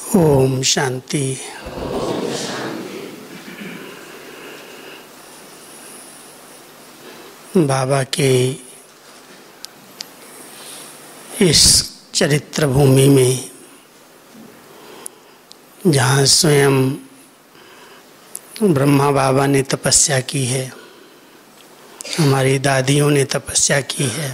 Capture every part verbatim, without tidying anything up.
ओम शांति। बाबा के इस चरित्र भूमि में, जहाँ स्वयं ब्रह्मा बाबा ने तपस्या की है, हमारी दादियों ने तपस्या की है,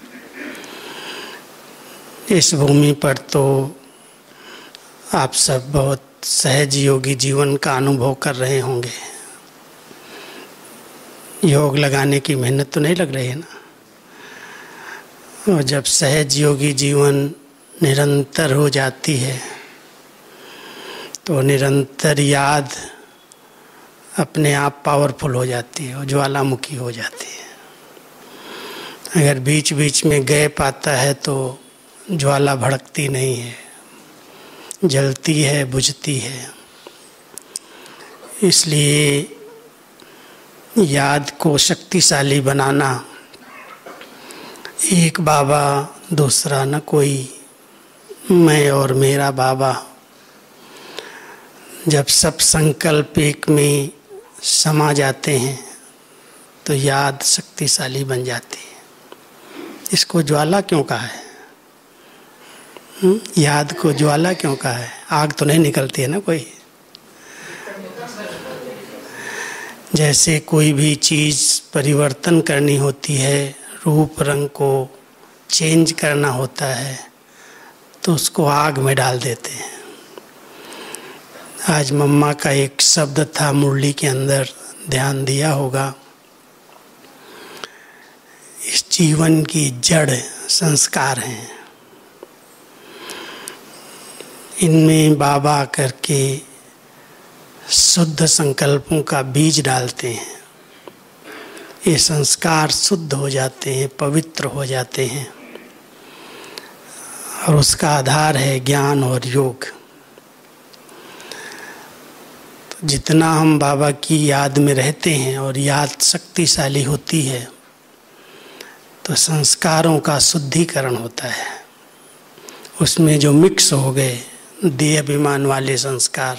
इस भूमि पर तो आप सब बहुत सहज योगी जीवन का अनुभव कर रहे होंगे। योग लगाने की मेहनत तो नहीं लग रही है ना। और जब सहज योगी जीवन निरंतर हो जाती है तो निरंतर याद अपने आप पावरफुल हो जाती है और ज्वालामुखी हो जाती है। अगर बीच बीच में गैप आता है तो ज्वाला भड़कती नहीं है, जलती है, बुझती है। इसलिए याद को शक्तिशाली बनाना, एक बाबा दूसरा न कोई, मैं और मेरा बाबा, जब सब संकल्प एक में समा जाते हैं तो याद शक्तिशाली बन जाती है। इसको ज्वाला क्यों कहा है? याद को ज्वाला क्यों कहा है? आग तो नहीं निकलती है ना कोई। जैसे कोई भी चीज़ परिवर्तन करनी होती है, रूप रंग को चेंज करना होता है, तो उसको आग में डाल देते हैं। आज मम्मा का एक शब्द था मुरली के अंदर, ध्यान दिया होगा। इस जीवन की जड़ संस्कार हैं। इनमें बाबा करके शुद्ध संकल्पों का बीज डालते हैं। ये संस्कार शुद्ध हो जाते हैं, पवित्र हो जाते हैं, और उसका आधार है ज्ञान और योग। तो जितना हम बाबा की याद में रहते हैं और याद शक्तिशाली होती है तो संस्कारों का शुद्धिकरण होता है। उसमें जो मिक्स हो गए देह अभिमान वाले संस्कार,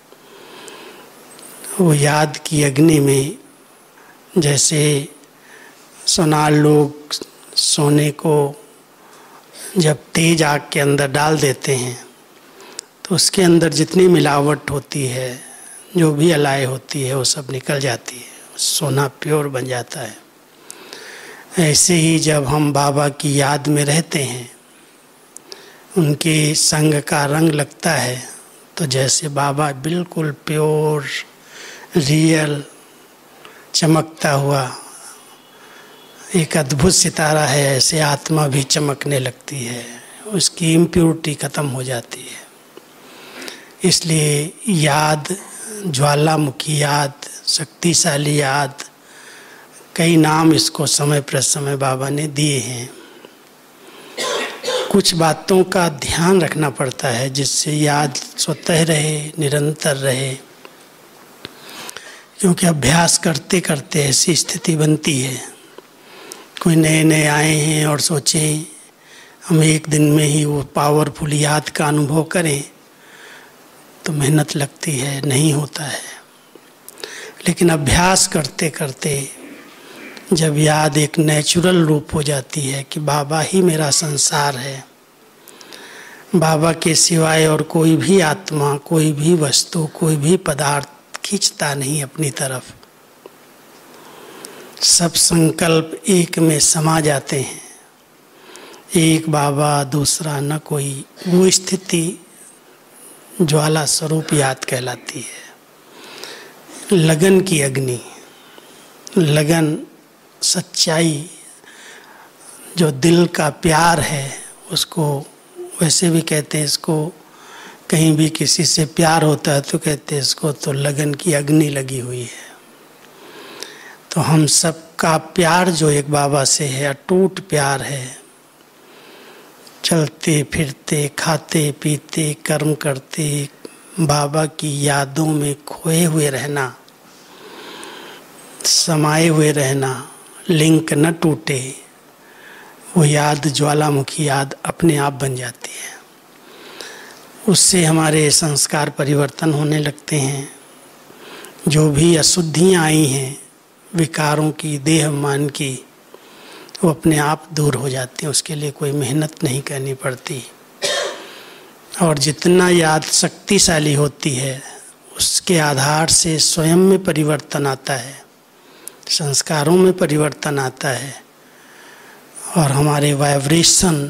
वो याद की अग्नि में, जैसे सोनार लोग सोने को जब तेज आग के अंदर डाल देते हैं तो उसके अंदर जितनी मिलावट होती है, जो भी अलाय होती है, वो सब निकल जाती है, सोना प्योर बन जाता है। ऐसे ही जब हम बाबा की याद में रहते हैं, उनके संग का रंग लगता है, तो जैसे बाबा बिल्कुल प्योर, रियल, चमकता हुआ एक अद्भुत सितारा है, ऐसे आत्मा भी चमकने लगती है, उसकी इम्प्योरिटी खत्म हो जाती है। इसलिए याद, ज्वालामुखी याद, शक्तिशाली याद, कई नाम इसको समय प्रसमय बाबा ने दिए हैं। कुछ बातों का ध्यान रखना पड़ता है जिससे याद स्वतः रहे, निरंतर रहे, क्योंकि अभ्यास करते करते ऐसी स्थिति बनती है। कोई नए नए आए हैं और सोचें हम एक दिन में ही वो पावरफुल याद का अनुभव करें, तो मेहनत लगती है, नहीं होता है। लेकिन अभ्यास करते करते जब याद एक नेचुरल रूप हो जाती है कि बाबा ही मेरा संसार है, बाबा के सिवाय और कोई भी आत्मा, कोई भी वस्तु, कोई भी पदार्थ खींचता नहीं अपनी तरफ, सब संकल्प एक में समा जाते हैं, एक बाबा दूसरा न कोई, वो स्थिति ज्वाला स्वरूप याद कहलाती है। लगन की अग्नि, लगन, सच्चाई, जो दिल का प्यार है, उसको वैसे भी कहते हैं, इसको कहीं भी किसी से प्यार होता है तो कहते हैं इसको तो लगन की अग्नि लगी हुई है। तो हम सब का प्यार जो एक बाबा से है, अटूट प्यार है। चलते फिरते, खाते पीते, कर्म करते, बाबा की यादों में खोए हुए रहना, समाये हुए रहना, लिंक न टूटे, वो याद ज्वालामुखी याद अपने आप बन जाती है। उससे हमारे संस्कार परिवर्तन होने लगते हैं। जो भी अशुद्धियाँ आई हैं विकारों की, देह मान की, वो अपने आप दूर हो जाती हैं। उसके लिए कोई मेहनत नहीं करनी पड़ती। और जितना याद शक्तिशाली होती है उसके आधार से स्वयं में परिवर्तन आता है, संस्कारों में परिवर्तन आता है और हमारे वाइब्रेशन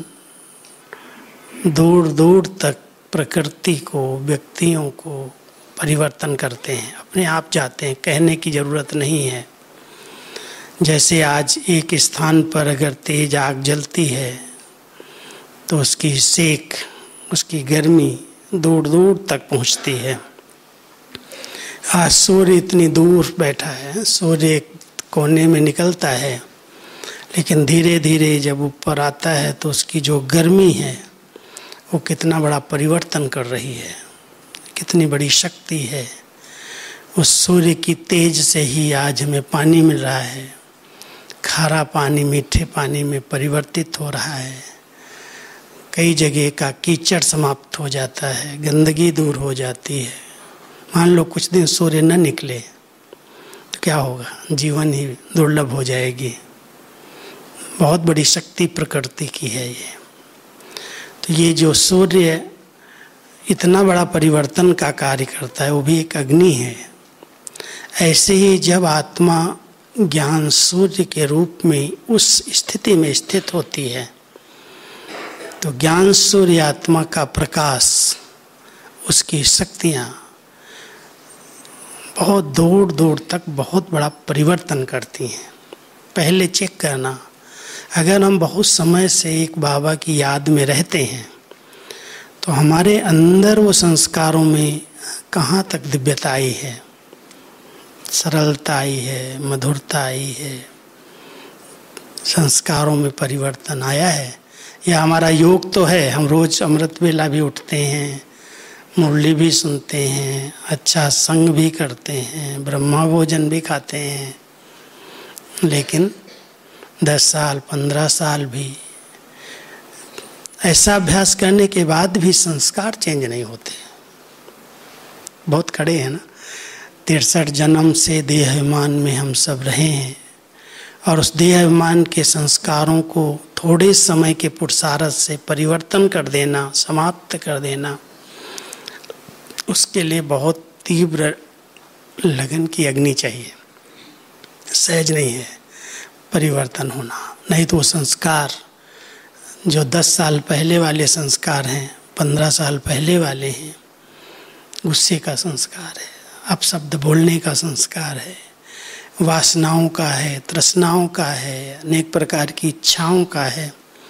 दूर दूर तक प्रकृति को, व्यक्तियों को परिवर्तन करते हैं, अपने आप जाते हैं, कहने की ज़रूरत नहीं है। जैसे आज एक स्थान पर अगर तेज आग जलती है तो उसकी सेक, उसकी गर्मी दूर दूर तक पहुंचती है। आज सूर्य इतनी दूर बैठा है, सूर्य एक कोने में निकलता है, लेकिन धीरे धीरे जब ऊपर आता है तो उसकी जो गर्मी है वो कितना बड़ा परिवर्तन कर रही है, कितनी बड़ी शक्ति है। उस सूर्य की तेज से ही आज हमें पानी मिल रहा है। खारा पानी मीठे पानी में परिवर्तित हो रहा है। कई जगह का कीचड़ समाप्त हो जाता है, गंदगी दूर हो जाती है। मान लो कुछ दिन सूर्य न निकले तो क्या होगा, जीवन ही दुर्लभ हो जाएगी। बहुत बड़ी शक्ति प्रकृति की है ये। तो ये जो सूर्य इतना बड़ा परिवर्तन का कार्य करता है, वो भी एक अग्नि है। ऐसे ही जब आत्मा ज्ञान सूर्य के रूप में उस स्थिति में स्थित होती है तो ज्ञान सूर्य आत्मा का प्रकाश, उसकी शक्तियाँ बहुत दूर दूर तक बहुत बड़ा परिवर्तन करती हैं। पहले चेक करना, अगर हम बहुत समय से एक बाबा की याद में रहते हैं तो हमारे अंदर वो संस्कारों में कहाँ तक दिव्यता आई है, सरलता आई है, मधुरता आई है, संस्कारों में परिवर्तन आया है। या हमारा योग तो है, हम रोज़ अमृत वेला भी उठते हैं, मुरली भी सुनते हैं, अच्छा संग भी करते हैं, ब्रह्मा भोजन भी खाते हैं, लेकिन दस साल पंद्रह साल भी ऐसा अभ्यास करने के बाद भी संस्कार चेंज नहीं होते। बहुत कड़े हैं ना। तिरसठ जन्म से देह अभिमान में हम सब रहे हैं और उस देह अभिमान के संस्कारों को थोड़े समय के पुरुषार्थ से परिवर्तन कर देना, समाप्त कर देना, उसके लिए बहुत तीव्र लगन की अग्नि चाहिए। सहज नहीं है परिवर्तन होना। नहीं तो वो संस्कार जो दस साल पहले वाले संस्कार हैं, पंद्रह साल पहले वाले हैं, गुस्से का संस्कार है, अपशब्द बोलने का संस्कार है, वासनाओं का है, तृष्णाओं का है, अनेक प्रकार की इच्छाओं का है।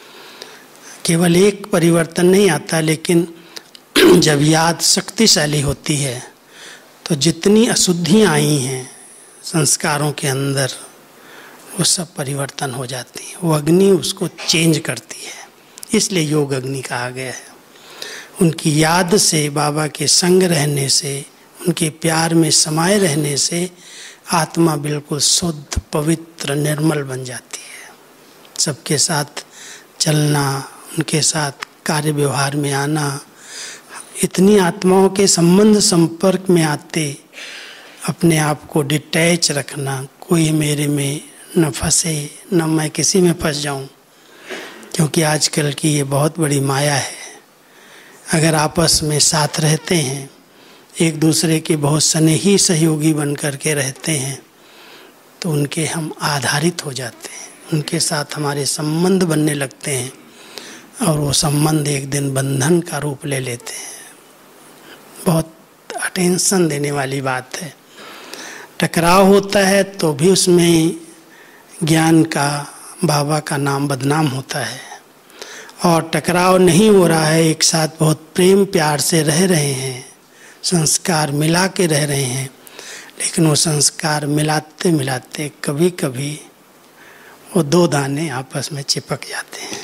केवल एक परिवर्तन नहीं आता, लेकिन जब याद शक्तिशाली होती है तो जितनी अशुद्धियाँ आई हैं संस्कारों के अंदर वो सब परिवर्तन हो जाती है। वो अग्नि उसको चेंज करती है। इसलिए योग अग्नि कहा गया है। उनकी याद से, बाबा के संग रहने से, उनके प्यार में समाये रहने से आत्मा बिल्कुल शुद्ध, पवित्र, निर्मल बन जाती है। सबके साथ चलना, उनके साथ कार्य व्यवहार में आना, इतनी आत्माओं के संबंध संपर्क में आते अपने आप को डिटैच रखना, कोई मेरे में न फंसे, न मैं किसी में फंस जाऊं, क्योंकि आजकल की ये बहुत बड़ी माया है। अगर आपस में साथ रहते हैं, एक दूसरे के बहुत स्नेही सहयोगी बन कर के रहते हैं तो उनके हम आधारित हो जाते हैं, उनके साथ हमारे संबंध बनने लगते हैं और वो संबंध एक दिन बंधन का रूप ले लेते हैं। बहुत अटेंशन देने वाली बात है। टकराव होता है तो भी उसमें ज्ञान का, बाबा का नाम बदनाम होता है, और टकराव नहीं हो रहा है, एक साथ बहुत प्रेम प्यार से रह रहे हैं, संस्कार मिला के रह रहे हैं, लेकिन वो संस्कार मिलाते मिलाते कभी कभी वो दो दाने आपस में चिपक जाते हैं,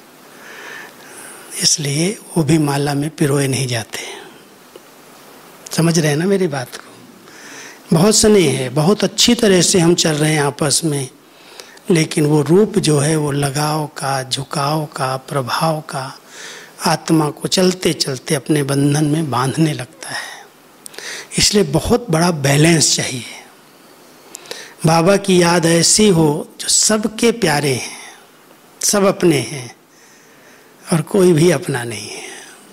इसलिए वो भी माला में पिरोए नहीं जाते। समझ रहे हैं ना मेरी बात को? बहुत स्नेह है, बहुत अच्छी तरह से हम चल रहे हैं आपस में, लेकिन वो रूप जो है वो लगाव का, झुकाव का, प्रभाव का, आत्मा को चलते चलते अपने बंधन में बांधने लगता है। इसलिए बहुत बड़ा बैलेंस चाहिए। बाबा की याद ऐसी हो जो सबके प्यारे हैं, सब अपने हैं और कोई भी अपना नहीं है।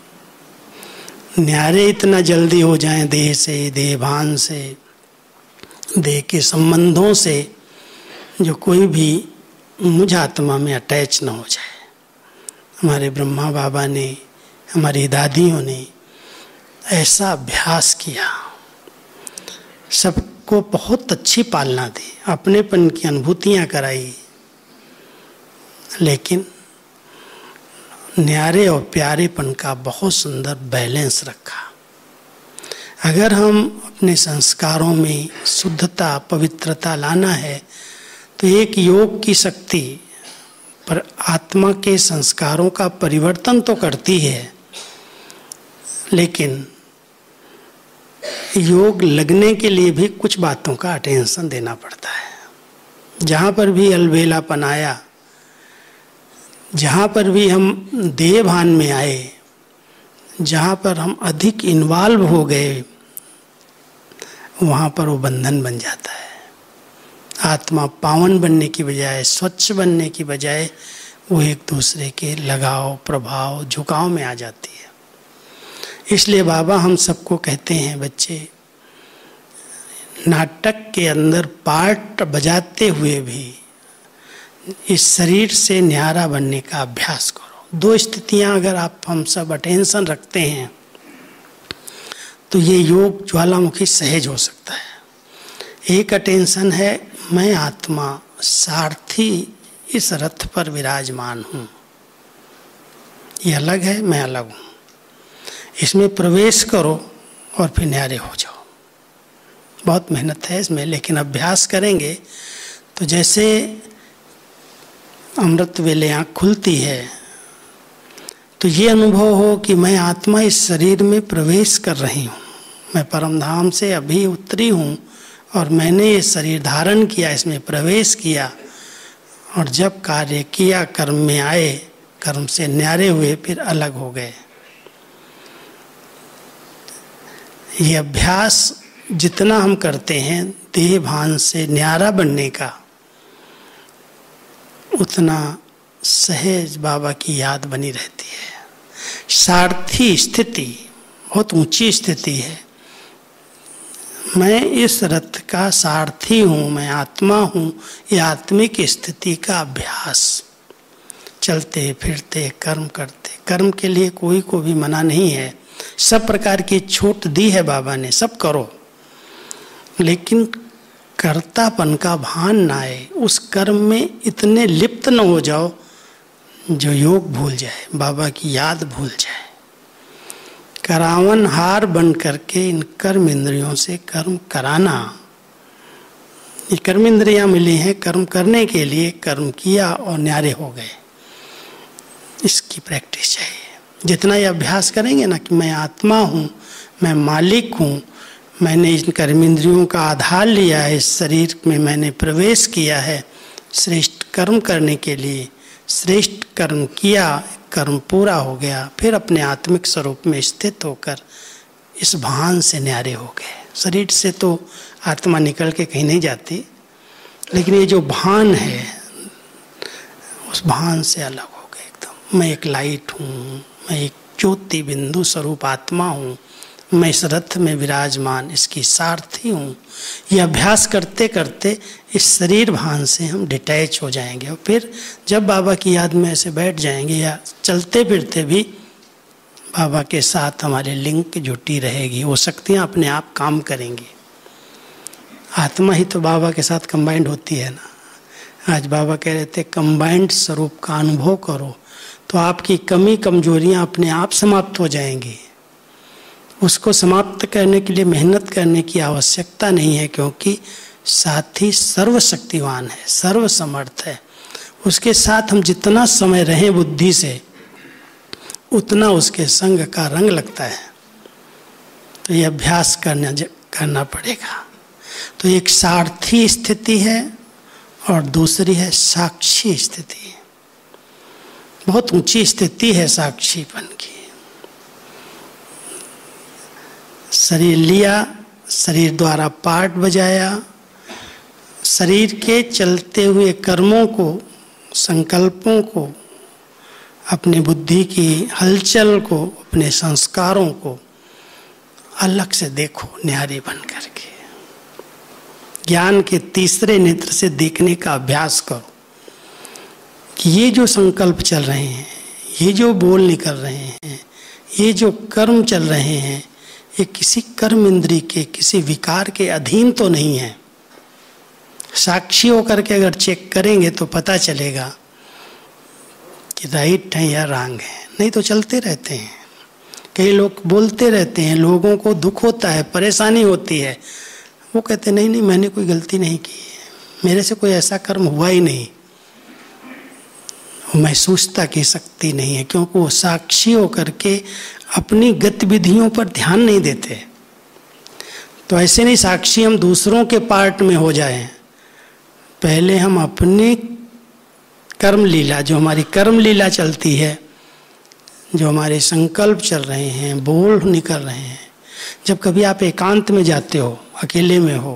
न्यारे इतना जल्दी हो जाएं देह से, देहभान से, देह के संबंधों से, जो कोई भी मुझ आत्मा में अटैच न हो जाए। हमारे ब्रह्मा बाबा ने, हमारी दादियों ने ऐसा अभ्यास किया, सबको बहुत अच्छी पालना दी, अपनेपन की अनुभूतियाँ कराई, लेकिन न्यारे और प्यारेपन का बहुत सुंदर बैलेंस रखा। अगर हम अपने संस्कारों में शुद्धता, पवित्रता लाना है तो एक योग की शक्ति पर आत्मा के संस्कारों का परिवर्तन तो करती है, लेकिन योग लगने के लिए भी कुछ बातों का अटेंशन देना पड़ता है। जहाँ पर भी अलबेलापन आया, जहाँ पर भी हम देह भान में आए, जहाँ पर हम अधिक इन्वॉल्व हो गए, वहाँ पर वो बंधन बन जाता है। आत्मा पावन बनने की बजाय, स्वच्छ बनने की बजाय वो एक दूसरे के लगाव, प्रभाव, झुकाव में आ जाती है। इसलिए बाबा हम सबको कहते हैं, बच्चे नाटक के अंदर पार्ट बजाते हुए भी इस शरीर से न्यारा बनने का अभ्यास करो। दो स्थितियां अगर आप हम सब अटेंशन रखते हैं तो ये योग ज्वालामुखी सहज हो सकता है। एक अटेंशन है, मैं आत्मा सारथी इस रथ पर विराजमान हूँ, ये अलग है, मैं अलग हूँ। इसमें प्रवेश करो और फिर न्यारे हो जाओ। बहुत मेहनत है इसमें, लेकिन अभ्यास करेंगे तो जैसे अमृत वेले आँख खुलती है तो ये अनुभव हो कि मैं आत्मा इस शरीर में प्रवेश कर रही हूँ, मैं परमधाम से अभी उतरी हूँ और मैंने ये शरीर धारण किया, इसमें प्रवेश किया, और जब कार्य किया, कर्म में आए, कर्म से न्यारे हुए, फिर अलग हो गए। ये अभ्यास जितना हम करते हैं देह भान से न्यारा बनने का, उतना सहज बाबा की याद बनी रहती है। सारथी स्थिति बहुत ऊंची स्थिति है। मैं इस रथ का सारथी हूँ, मैं आत्मा हूँ, ये आत्मिक स्थिति का अभ्यास। चलते फिरते कर्म करते, कर्म के लिए कोई को भी मना नहीं है, सब प्रकार की छूट दी है बाबा ने, सब करो, लेकिन कर्तापन का भान ना आए, उस कर्म में इतने लिप्त न हो जाओ जो योग भूल जाए, बाबा की याद भूल जाए। करावन हार बन करके इन कर्म इंद्रियों से कर्म कराना, ये कर्म इंद्रियां मिली हैं कर्म करने के लिए, कर्म किया और न्यारे हो गए, इसकी प्रैक्टिस चाहिए। जितना ये अभ्यास करेंगे ना कि मैं आत्मा हूँ, मैं मालिक हूँ, मैंने इन कर्म इंद्रियों का आधार लिया है, इस शरीर में मैंने प्रवेश किया है श्रेष्ठ कर्म करने के लिए, श्रेष्ठ कर्म किया, कर्म पूरा हो गया, फिर अपने आत्मिक स्वरूप में स्थित होकर इस भान से न्यारे हो गए। शरीर से तो आत्मा निकल के कहीं नहीं जाती, लेकिन ये जो भान है उस भान से अलग हो गए एकदम। मैं एक लाइट हूँ, मैं एक ज्योति बिंदु स्वरूप आत्मा हूँ, मैं इस रथ में विराजमान इसकी सारथी हूँ। ये अभ्यास करते करते इस शरीर भान से हम डिटैच हो जाएंगे, और फिर जब बाबा की याद में ऐसे बैठ जाएंगे या चलते फिरते भी बाबा के साथ हमारे लिंक जुटी रहेगी, वो शक्तियाँ अपने आप काम करेंगी। आत्मा ही तो बाबा के साथ कंबाइंड होती है ना। आज बाबा कह रहे थे कंबाइंड स्वरूप का अनुभव करो, तो आपकी कमी कमजोरियाँ अपने आप समाप्त हो जाएंगी। उसको समाप्त करने के लिए मेहनत करने की आवश्यकता नहीं है, क्योंकि साथी सर्वशक्तिवान है, सर्वसमर्थ है। उसके साथ हम जितना समय रहें बुद्धि से, उतना उसके संग का रंग लगता है। तो ये अभ्यास करना करना पड़ेगा। तो एक सारथी स्थिति है और दूसरी है साक्षी स्थिति। बहुत ऊंची स्थिति है साक्षीपन की। शरीर लिया, शरीर द्वारा पार्ट बजाया, शरीर के चलते हुए कर्मों को, संकल्पों को, अपनी बुद्धि की हलचल को, अपने संस्कारों को अलग से देखो न्यारी बन करके। ज्ञान के तीसरे नेत्र से देखने का अभ्यास करो कि ये जो संकल्प चल रहे हैं, ये जो बोल निकल रहे हैं, ये जो कर्म चल रहे हैं, ये किसी कर्म इंद्री के, किसी विकार के अधीन तो नहीं है। साक्षी होकर के अगर चेक करेंगे तो पता चलेगा कि राइट है या रॉन्ग है, नहीं तो चलते रहते हैं। कई लोग बोलते रहते हैं, लोगों को दुख होता है, परेशानी होती है, वो कहते नहीं नहीं मैंने कोई गलती नहीं की है, मेरे से कोई ऐसा कर्म हुआ ही नहीं। महसूसता की शक्ति नहीं है, क्योंकि वो साक्षी होकर के अपनी गतिविधियों पर ध्यान नहीं देते। तो ऐसे नहीं साक्षी हम दूसरों के पार्ट में हो जाएं, पहले हम अपनी कर्म लीला, जो हमारी कर्म लीला चलती है, जो हमारे संकल्प चल रहे हैं, बोल निकल रहे हैं। जब कभी आप एकांत में जाते हो, अकेले में हो,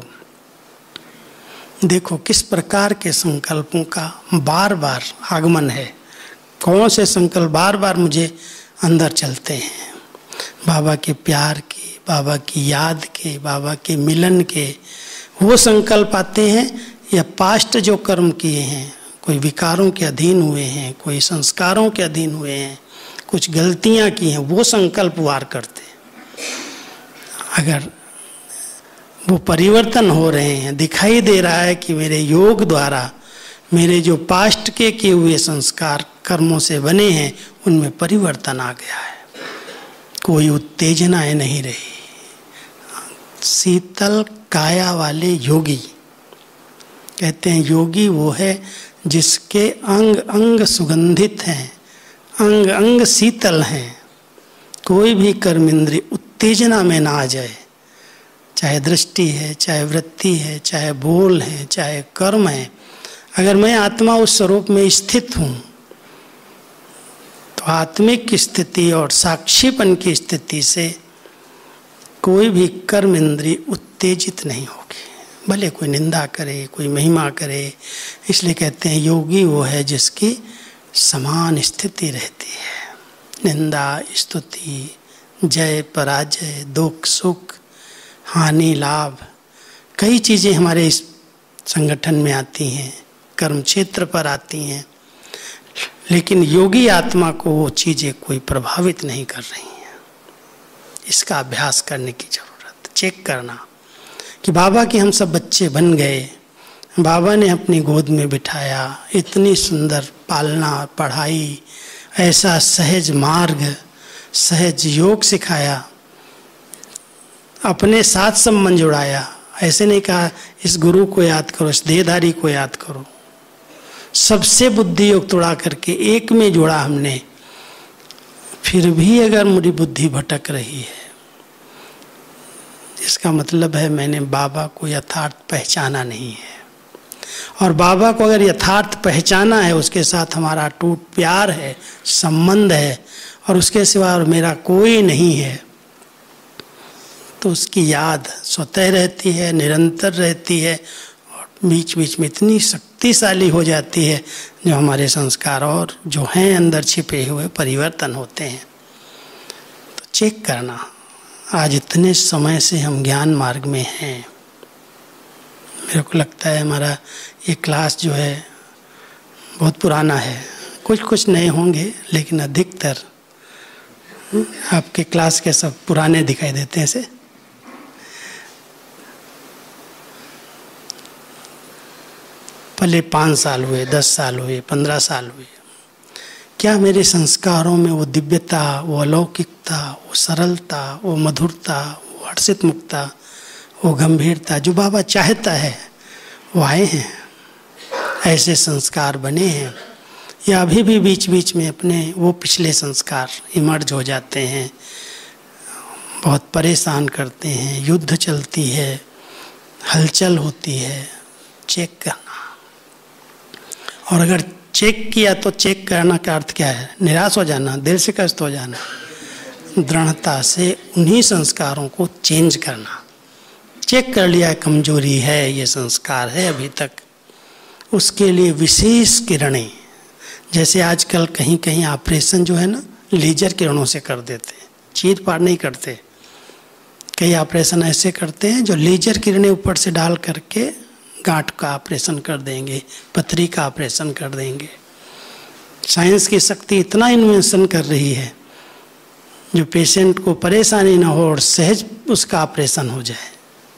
देखो किस प्रकार के संकल्पों का बार बार आगमन है, कौन से संकल्प बार बार मुझे अंदर चलते हैं। बाबा के प्यार के, बाबा की याद के, बाबा के मिलन के वो संकल्प आते हैं, या पास्ट जो कर्म किए हैं, कोई विकारों के अधीन हुए हैं, कोई संस्कारों के अधीन हुए हैं, कुछ गलतियां की हैं, वो संकल्प वार करते हैं। अगर वो परिवर्तन हो रहे हैं, दिखाई दे रहा है कि मेरे योग द्वारा मेरे जो पास्ट के किए हुए संस्कार कर्मों से बने हैं, उनमें परिवर्तन आ गया है, कोई उत्तेजनाएं नहीं रही। शीतल काया वाले योगी कहते हैं, योगी वो है जिसके अंग अंग सुगंधित हैं, अंग अंग शीतल हैं, कोई भी कर्म इंद्रिय उत्तेजना में ना आ जाए, चाहे दृष्टि है, चाहे वृत्ति है, चाहे बोल है, चाहे कर्म है। अगर मैं आत्मा उस स्वरूप में स्थित हूँ तो आत्मिक स्थिति और साक्षीपन की स्थिति से कोई भी कर्म इंद्रिय उत्तेजित नहीं होगी, भले कोई निंदा करे, कोई महिमा करे। इसलिए कहते हैं योगी वो है जिसकी समान स्थिति रहती है। निंदा, स्तुति, जय पराजय, दुख सुख, हानि लाभ, कई चीज़ें हमारे इस संगठन में आती हैं, कर्म क्षेत्र पर आती हैं, लेकिन योगी आत्मा को वो चीज़ें कोई प्रभावित नहीं कर रही हैं। इसका अभ्यास करने की जरूरत, चेक करना कि बाबा के हम सब बच्चे बन गए, बाबा ने अपनी गोद में बिठाया, इतनी सुंदर पालना, पढ़ाई, ऐसा सहज मार्ग, सहज योग सिखाया, अपने साथ संबंध जुड़ाया। ऐसे नहीं कहा इस गुरु को याद करो, इस देहधारी को याद करो, सबसे बुद्धि योग तोड़ा करके एक में जोड़ा हमने। फिर भी अगर मेरी बुद्धि भटक रही है, इसका मतलब है मैंने बाबा को यथार्थ पहचाना नहीं है। और बाबा को अगर यथार्थ पहचाना है, उसके साथ हमारा अटूट प्यार है, संबंध है, और उसके सिवा और मेरा कोई नहीं है, तो उसकी याद स्वतः रहती है, निरंतर रहती है, और बीच बीच में इतनी शक्तिशाली हो जाती है जो हमारे संस्कार और जो हैं अंदर छिपे हुए परिवर्तन होते हैं। तो चेक करना, आज इतने समय से हम ज्ञान मार्ग में हैं। मेरे को लगता है हमारा ये क्लास जो है बहुत पुराना है, कुछ कुछ नए होंगे, लेकिन अधिकतर आपके क्लास के सब पुराने दिखाई देते हैं। से पहले पाँच साल हुए, दस साल हुए, पंद्रह साल हुए, क्या मेरे संस्कारों में वो दिव्यता, वो अलौकिकता, वो सरलता, वो मधुरता, वो हर्षित मुक्ता, वो गंभीरता जो बाबा चाहता है वो आए हैं? ऐसे संस्कार बने हैं, या अभी भी बीच बीच में अपने वो पिछले संस्कार इमर्ज हो जाते हैं, बहुत परेशान करते हैं, युद्ध चलती है, हलचल होती है? चेक करना। और अगर चेक किया तो चेक करना का अर्थ क्या है? निराश हो जाना, दिल शिकस्त हो जाना। दृढ़ता से उन्हीं संस्कारों को चेंज करना। चेक कर लिया कमजोरी है, ये संस्कार है अभी तक, उसके लिए विशेष किरणें, जैसे आजकल कहीं कहीं ऑपरेशन जो है ना लेजर किरणों से कर देते हैं, चीर फाड़ नहीं करते। कई ऑपरेशन ऐसे करते हैं जो लेजर किरणें ऊपर से डाल करके गांठ का ऑपरेशन कर देंगे, पथरी का ऑपरेशन कर देंगे। साइंस की शक्ति इतना इन्वेंशन कर रही है जो पेशेंट को परेशानी ना हो और सहज उसका ऑपरेशन हो जाए।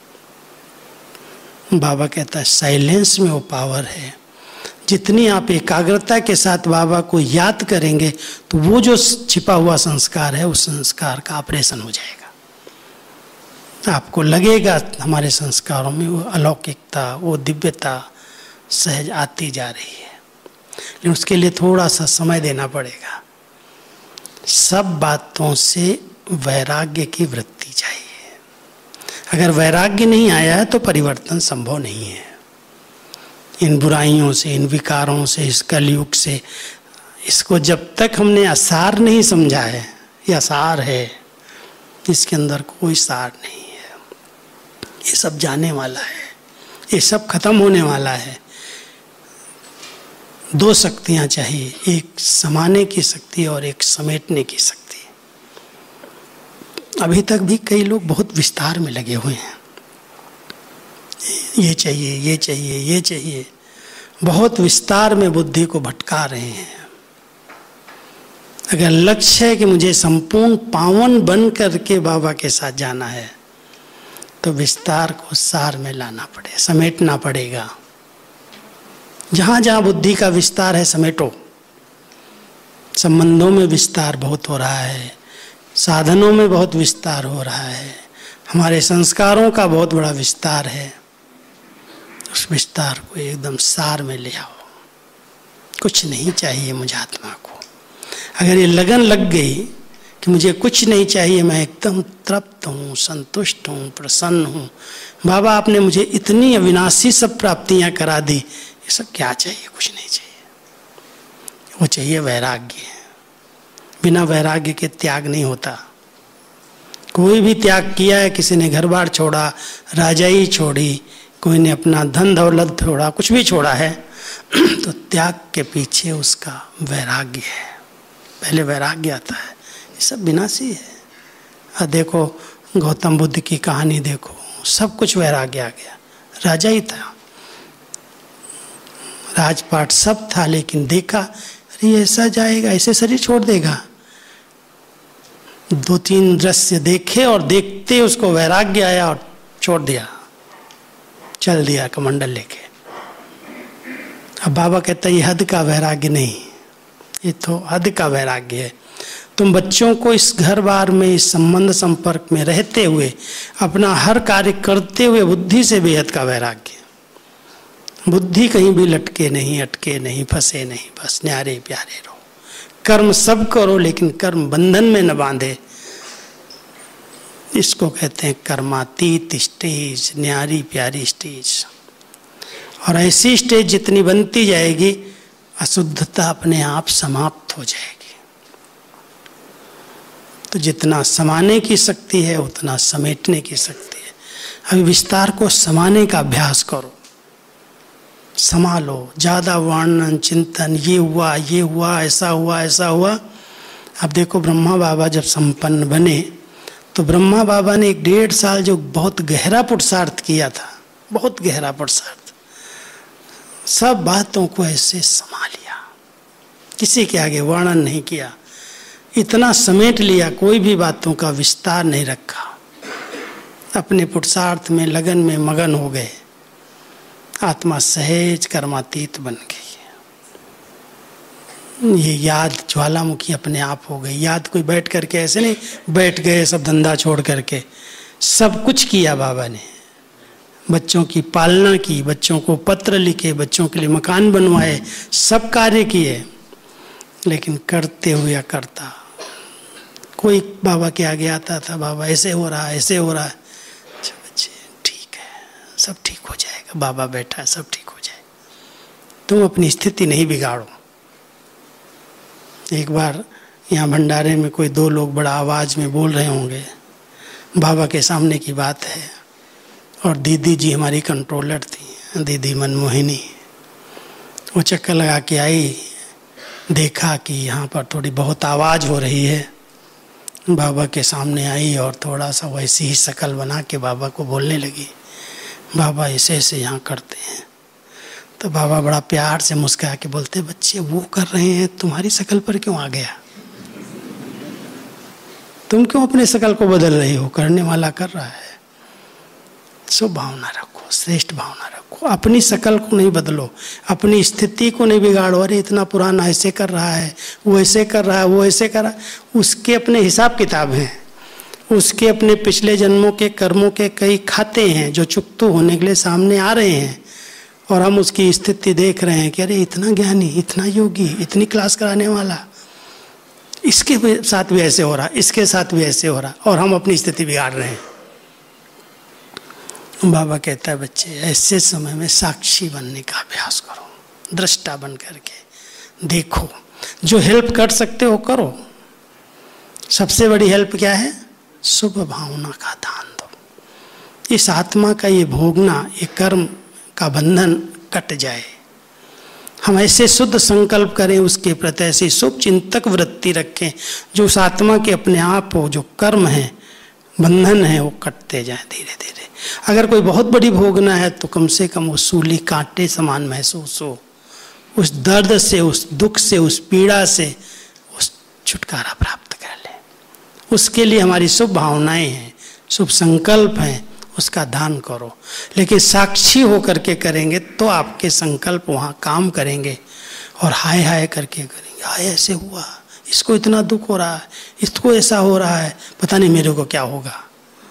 बाबा कहता है साइलेंस में वो पावर है। जितनी आप एकाग्रता के साथ बाबा को याद करेंगे तो वो जो छिपा हुआ संस्कार है उस संस्कार का ऑपरेशन हो जाएगा। आपको लगेगा हमारे संस्कारों में वो अलौकिकता, वो दिव्यता सहज आती जा रही है, लेकिन उसके लिए थोड़ा सा समय देना पड़ेगा। सब बातों से वैराग्य की वृत्ति चाहिए। अगर वैराग्य नहीं आया है तो परिवर्तन संभव नहीं है। इन बुराइयों से, इन विकारों से, इस कलयुग से, इसको जब तक हमने असार नहीं समझा है, ये असार है, इसके अंदर कोई सार नहीं है, ये सब जाने वाला है, ये सब खत्म होने वाला है। दो शक्तियां चाहिए, एक समाने की शक्ति और एक समेटने की शक्ति। अभी तक भी कई लोग बहुत विस्तार में लगे हुए हैं, ये चाहिए, ये चाहिए, ये चाहिए, बहुत विस्तार में बुद्धि को भटका रहे हैं। अगर लक्ष्य है कि मुझे संपूर्ण पावन बन करके बाबा के साथ जाना है तो विस्तार को सार में लाना पड़े, समेटना पड़ेगा। जहाँ जहाँ बुद्धि का विस्तार है समेटो। संबंधों में विस्तार बहुत हो रहा है, साधनों में बहुत विस्तार हो रहा है, हमारे संस्कारों का बहुत बड़ा विस्तार है। उस विस्तार को एकदम सार में ले आओ। कुछ नहीं चाहिए मुझे आत्मा को। अगर ये लगन लग गई कि मुझे कुछ नहीं चाहिए, मैं एकदम तृप्त हूँ, संतुष्ट हूँ, प्रसन्न हूँ, बाबा आपने मुझे इतनी अविनाशी सब प्राप्तियाँ करा दी, ये सब क्या चाहिए? कुछ नहीं चाहिए। वो चाहिए वैराग्य। बिना वैराग्य के त्याग नहीं होता। कोई भी त्याग किया है, किसी ने घर बार छोड़ा, राजाई छोड़ी, कोई ने अपना धन दौलत छोड़ा, कुछ भी छोड़ा है तो त्याग के पीछे उसका वैराग्य है। पहले वैराग्य आता है। ये सब विनाशी है। और देखो गौतम बुद्ध की कहानी देखो, सब कुछ वैराग्य आ गया। राजा ही था, राजपाट सब था, लेकिन देखा अरे ऐसा जाएगा, ऐसे शरीर छोड़ देगा। दो तीन दृश्य देखे और देखते उसको वैराग्य आया और छोड़ दिया, चल दिया कमंडल लेके। अब बाबा कहता है ये हद का वैराग्य नहीं, ये तो हद का वैराग्य है। तुम बच्चों को इस घर बार में, इस संबंध संपर्क में रहते हुए, अपना हर कार्य करते हुए बुद्धि से बेहद का वैराग्य। बुद्धि कहीं भी लटके नहीं, अटके नहीं, फंसे नहीं, बस न्यारे प्यारे रहो। कर्म सब करो लेकिन कर्म बंधन में न बांधे। इसको कहते हैं कर्मातीत स्टेज, न्यारी प्यारी स्टेज। और ऐसी स्टेज जितनी बनती जाएगी, अशुद्धता अपने आप समाप्त हो जाएगी। तो जितना समाने की शक्ति है उतना समेटने की शक्ति है। अभी विस्तार को समाने का अभ्यास करो, संभालो। ज़्यादा वर्णन चिंतन, ये हुआ, ये हुआ, ऐसा हुआ, ऐसा हुआ। अब देखो ब्रह्मा बाबा जब संपन्न बने तो ब्रह्मा बाबा ने एक डेढ़ साल जो बहुत गहरा पुरुषार्थ किया था, बहुत गहरा पुरुषार्थ, सब बातों को ऐसे समा लिया, किसी के आगे वर्णन नहीं किया, इतना समेट लिया, कोई भी बातों का विस्तार नहीं रखा। अपने पुरुषार्थ में लगन में मगन हो गए। आत्मा सहज कर्मातीत बन गई। ये याद ज्वालामुखी अपने आप हो गई। याद कोई बैठ करके ऐसे नहीं बैठ गए सब धंधा छोड़ करके, सब कुछ किया बाबा ने। बच्चों की पालना की, बच्चों को पत्र लिखे, बच्चों के लिए मकान बनवाए, सब कार्य किए, लेकिन करते हुए करता। कोई बाबा के आगे आता था, बाबा ऐसे हो रहा है, ऐसे हो रहा है, अच्छा बच्चे ठीक है, सब ठीक हो जाएगा, बाबा बैठा है, सब ठीक हो जाएगा। तुम अपनी स्थिति नहीं बिगाड़ो। एक बार यहाँ भंडारे में कोई दो लोग बड़ा आवाज़ में बोल रहे होंगे, बाबा के सामने की बात है, और दीदी जी हमारी कंट्रोलर थी, दीदी मनमोहिनी। वो चक्कर लगा के आई, देखा कि यहाँ पर थोड़ी बहुत आवाज़ हो रही है, बाबा के सामने आई और थोड़ा सा वैसी ही शक्ल बना के बाबा को बोलने लगी, बाबा ऐसे ऐसे यहाँ करते हैं। तो बाबा बड़ा प्यार से मुस्कुरा के बोलते, बच्चे वो कर रहे हैं, तुम्हारी शक्ल पर क्यों आ गया? तुम क्यों अपने शक्ल को बदल रही हो? करने वाला कर रहा है। शुभ भावना रखो, श्रेष्ठ भावना रखो, अपनी शक्ल को नहीं बदलो, अपनी स्थिति को नहीं बिगाड़ो। अरे इतना पुराना ऐसे कर रहा है, वो ऐसे कर रहा है, वो ऐसे कर रहा है, उसके अपने हिसाब किताब हैं, उसके अपने पिछले जन्मों के कर्मों के कई खाते हैं जो चुकतू होने के लिए सामने आ रहे हैं, और हम उसकी स्थिति देख रहे हैं कि अरे इतना ज्ञानी, इतना योगी, इतनी क्लास कराने वाला, इसके साथ भी ऐसे हो रहा, इसके साथ भी ऐसे हो रहा, और हम अपनी स्थिति बिगाड़ रहे हैं। बाबा कहता है, बच्चे ऐसे समय में साक्षी बनने का अभ्यास करो, दृष्टा बन करके देखो, जो हेल्प कर सकते हो करो। सबसे बड़ी हेल्प क्या है? शुभ भावना का दान दो। इस आत्मा का ये भोगना, ये कर्म का बंधन कट जाए। हम ऐसे शुद्ध संकल्प करें उसके प्रति, ऐसी शुभ चिंतक वृत्ति रखें जो उस आत्मा के अपने आप हो, जो कर्म है, बंधन है, वो कटते जाए धीरे धीरे। अगर कोई बहुत बड़ी भोगना है तो कम से कम वो सूली कांटे समान महसूस हो, उस दर्द से, उस दुख से, उस पीड़ा से उस छुटकारा प्राप्त कर ले। उसके लिए हमारी शुभ भावनाएं हैं, शुभ संकल्प हैं, उसका दान करो। लेकिन साक्षी होकर के करेंगे तो आपके संकल्प वहाँ काम करेंगे, और हाय हाय करके करेंगे, हाय ऐसे हुआ, इसको इतना दुख हो रहा है, इसको ऐसा हो रहा है, पता नहीं मेरे को क्या होगा।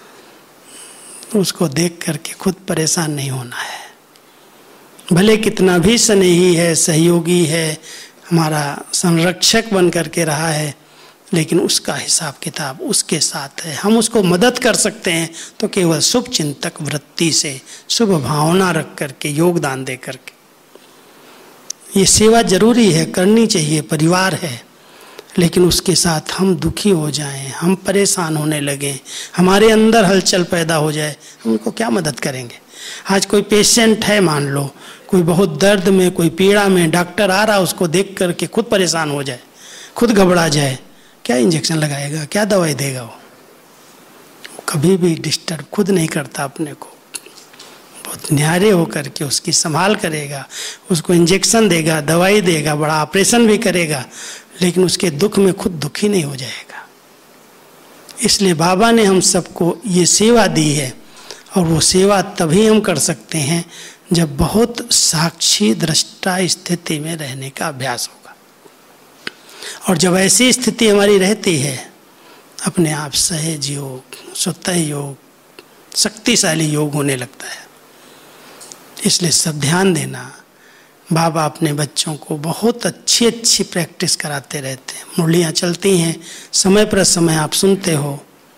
उसको देख करके खुद परेशान नहीं होना है। भले कितना भी स्नेही है, सहयोगी है, हमारा संरक्षक बन करके रहा है, लेकिन उसका हिसाब किताब उसके साथ है। हम उसको मदद कर सकते हैं तो केवल शुभ चिंतक वृत्ति से, शुभ भावना रख करके, योगदान दे करके। ये सेवा जरूरी है, करनी चाहिए, परिवार है, लेकिन उसके साथ हम दुखी हो जाएं, हम परेशान होने लगें, हमारे अंदर हलचल पैदा हो जाए, हम उनको क्या मदद करेंगे? आज कोई पेशेंट है, मान लो कोई बहुत दर्द में, कोई पीड़ा में, डॉक्टर आ रहा, उसको देख करके खुद परेशान हो जाए, खुद घबरा जाए, क्या इंजेक्शन लगाएगा, क्या दवाई देगा? वो कभी भी डिस्टर्ब खुद नहीं करता अपने को, बहुत न्यारे होकर के उसकी संभाल करेगा, उसको इंजेक्शन देगा, दवाई देगा, बड़ा ऑपरेशन भी करेगा, लेकिन उसके दुख में खुद दुखी नहीं हो जाएगा। इसलिए बाबा ने हम सबको ये सेवा दी है, और वो सेवा तभी हम कर सकते हैं जब बहुत साक्षी दृष्टा स्थिति में रहने का अभ्यास होगा। और जब ऐसी स्थिति हमारी रहती है, अपने आप सहज योग, स्वतः योग, शक्तिशाली योग होने लगता है। इसलिए सब ध्यान देना, बाबा अपने बच्चों को बहुत अच्छी अच्छी प्रैक्टिस कराते रहते हैं। मुरलियाँ चलती हैं, समय पर समय आप सुनते हो।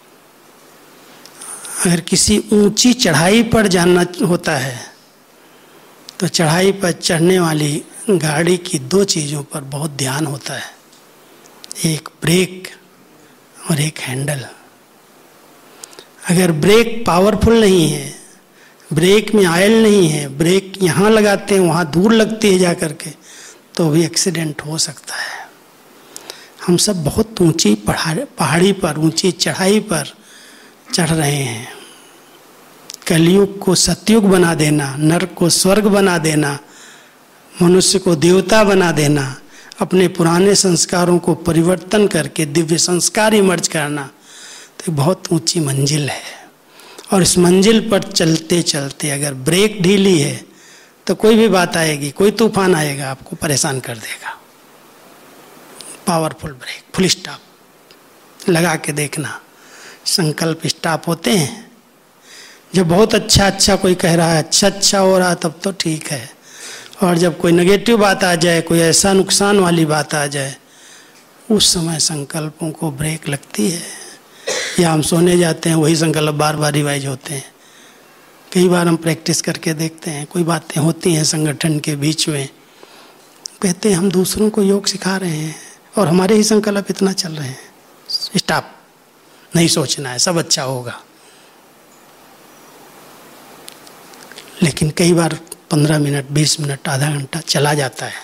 अगर किसी ऊंची चढ़ाई पर जाना होता है तो चढ़ाई पर चढ़ने वाली गाड़ी की दो चीज़ों पर बहुत ध्यान होता है, एक ब्रेक और एक हैंडल। अगर ब्रेक पावरफुल नहीं है, ब्रेक में ऑयल नहीं है, ब्रेक यहाँ लगाते हैं वहाँ दूर लगती है जा करके, तो भी एक्सीडेंट हो सकता है। हम सब बहुत ऊंची पहाड़ी पर, ऊंची चढ़ाई पर चढ़ रहे हैं। कलयुग को सतयुग बना देना, नरक को स्वर्ग बना देना, मनुष्य को देवता बना देना, अपने पुराने संस्कारों को परिवर्तन करके दिव्य संस्कार इमर्ज करना, तो बहुत ऊंची मंजिल है। और इस मंजिल पर चलते चलते अगर ब्रेक ढीली है तो कोई भी बात आएगी, कोई तूफान आएगा, आपको परेशान कर देगा। पावरफुल ब्रेक, फुल स्टॉप लगा के देखना। संकल्प स्टॉप होते हैं जब बहुत अच्छा अच्छा कोई कह रहा है, अच्छा अच्छा हो रहा, तब तो ठीक है। और जब कोई नेगेटिव बात आ जाए, कोई ऐसा नुकसान वाली बात आ जाए, उस समय संकल्पों को ब्रेक लगती है। या हम सोने जाते हैं, वही संकल्प बार बार रिवाइज होते हैं। कई बार हम प्रैक्टिस करके देखते हैं, कोई बातें होती हैं संगठन के बीच में, कहते हैं हम दूसरों को योग सिखा रहे हैं, और हमारे ही संकल्प इतना चल रहे हैं, स्टॉप, नहीं सोचना है, सब अच्छा होगा। लेकिन कई बार पंद्रह मिनट, बीस मिनट, आधा घंटा चला जाता है।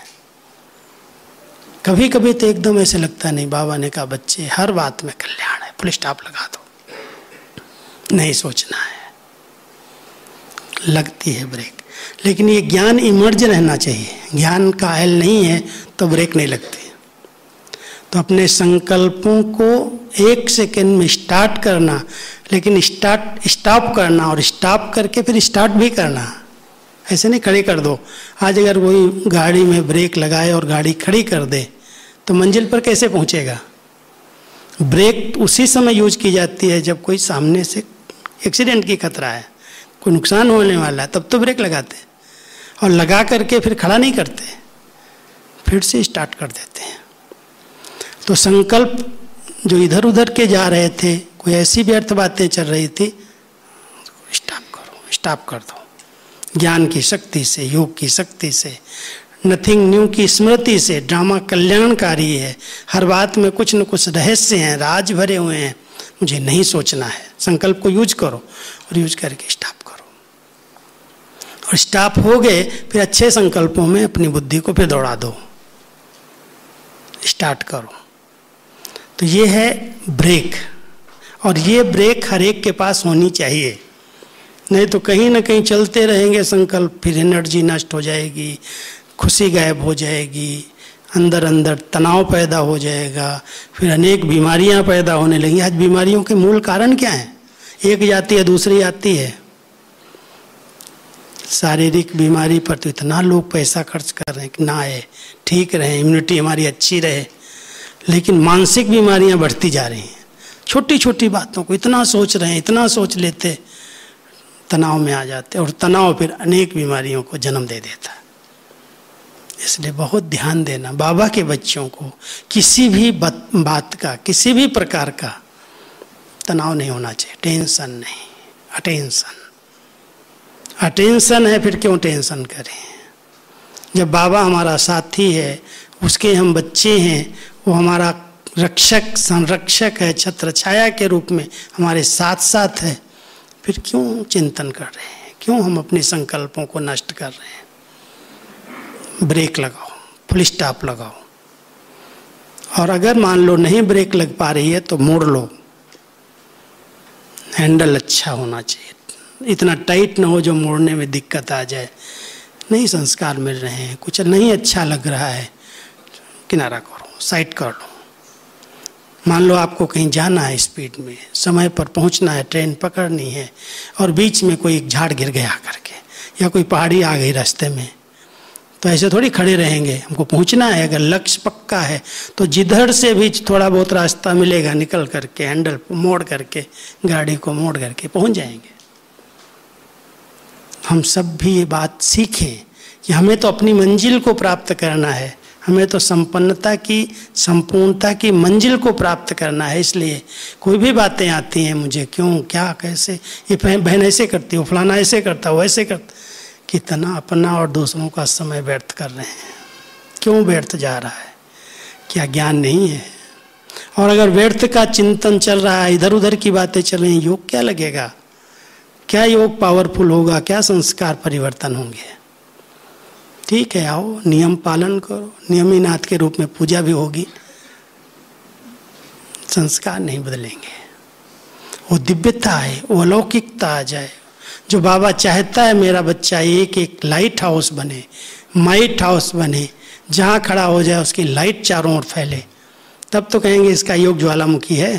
कभी कभी तो एकदम ऐसे लगता नहीं, बाबा ने कहा बच्चे हर बात में कल्याण है, फुल स्टॉप लगा दो, नहीं सोचना है, लगती है ब्रेक। लेकिन ये ज्ञान इमर्ज रहना चाहिए, ज्ञान का अहल नहीं है तो ब्रेक नहीं लगती। तो अपने संकल्पों को एक सेकेंड में स्टार्ट करना, लेकिन स्टार्ट स्टॉप करना और स्टॉप करके फिर स्टार्ट भी करना, ऐसे नहीं खड़े कर दो। आज अगर कोई गाड़ी में ब्रेक लगाए और गाड़ी खड़ी कर दे तो मंजिल पर कैसे पहुंचेगा? ब्रेक उसी समय यूज की जाती है जब कोई सामने से एक्सीडेंट की खतरा है, कोई नुकसान होने वाला है, तब तो ब्रेक लगाते हैं। और लगा करके फिर खड़ा नहीं करते, फिर से स्टार्ट कर देते हैं। तो संकल्प जो इधर उधर के जा रहे थे, कोई ऐसी व्यर्थ बातें चल रही थी, स्टॉप करो, स्टॉप कर दो। ज्ञान की शक्ति से, योग की शक्ति से, नथिंग न्यू की स्मृति से, ड्रामा कल्याणकारी है। हर बात में कुछ न कुछ रहस्य हैं, राज भरे हुए हैं। मुझे नहीं सोचना है। संकल्प को यूज करो और यूज करके स्टॉप करो। और स्टॉप हो गए फिर अच्छे संकल्पों में अपनी बुद्धि को फिर दौड़ा दो, स्टार्ट करो। तो ये है ब्रेक, और ये ब्रेक हर एक के पास होनी चाहिए। नहीं तो कहीं ना कहीं चलते रहेंगे संकल्प, फिर एनर्जी नष्ट हो जाएगी, खुशी गायब हो जाएगी, अंदर अंदर तनाव पैदा हो जाएगा, फिर अनेक बीमारियां पैदा होने लगेंगी। आज बीमारियों के मूल कारण क्या है? एक जाती है दूसरी आती है। शारीरिक बीमारी पर तो इतना लोग पैसा खर्च कर रहे हैं कि ना आए, ठीक रहे, इम्यूनिटी हमारी अच्छी रहे, लेकिन मानसिक बीमारियां बढ़ती जा रही हैं। छोटी छोटी बातों को इतना सोच रहे हैं, इतना सोच लेते, तनाव में आ जाते, और तनाव फिर अनेक बीमारियों को जन्म दे देता है। इसलिए बहुत ध्यान देना, बाबा के बच्चों को किसी भी बात का, किसी भी प्रकार का तनाव नहीं होना चाहिए। टेंशन नहीं, अटेंशन। अटेंशन है, फिर क्यों टेंशन करें? जब बाबा हमारा साथी है, उसके हम बच्चे हैं, वो हमारा रक्षक, संरक्षक है, छत्र छाया के रूप में हमारे साथ साथ है, फिर क्यों चिंतन कर रहे हैं? क्यों हम अपने संकल्पों को नष्ट कर रहे हैं? ब्रेक लगाओ, फुल स्टॉप लगाओ। और अगर मान लो नहीं ब्रेक लग पा रही है तो मोड़ लो। हैंडल अच्छा होना चाहिए, इतना टाइट ना हो जो मोड़ने में दिक्कत आ जाए। नहीं संस्कार मिल रहे हैं, कुछ नहीं अच्छा लग रहा है, किनारा करो, साइड कर लो। मान लो आपको कहीं जाना है, स्पीड में समय पर पहुंचना है, ट्रेन पकड़नी है, और बीच में कोई एक झाड़ गिर गया करके, या कोई पहाड़ी आ गई रास्ते में, तो ऐसे थोड़ी खड़े रहेंगे। हमको पहुंचना है, अगर लक्ष्य पक्का है तो जिधर से भी थोड़ा बहुत रास्ता मिलेगा निकल करके, हैंडल मोड़ करके, गाड़ी को मोड़ करके पहुंच जाएंगे। हम सब भी ये बात सीखें कि हमें तो अपनी मंजिल को प्राप्त करना है, हमें तो संपन्नता की, संपूर्णता की मंजिल को प्राप्त करना है। इसलिए कोई भी बातें आती हैं, मुझे क्यों, क्या, कैसे, ये बहन ऐसे करती हो, फलाना ऐसे करता हो, ऐसे करता, कितना अपना और दूसरों का समय व्यर्थ कर रहे हैं। क्यों व्यर्थ जा रहा है? क्या ज्ञान नहीं है? और अगर व्यर्थ का चिंतन चल रहा है, इधर उधर की बातें चल रही हैं, योग क्या लगेगा? क्या योग पावरफुल होगा? क्या संस्कार परिवर्तन होंगे? ठीक है, आओ नियम पालन करो, नियमीनाथ के रूप में पूजा भी होगी, संस्कार नहीं बदलेंगे। वो दिव्यता है, वो अलौकिकता आ जाए। जो बाबा चाहता है मेरा बच्चा एक एक लाइट हाउस बने, माइट हाउस बने, जहाँ खड़ा हो जाए उसकी लाइट चारों ओर फैले, तब तो कहेंगे इसका योग ज्वालामुखी है।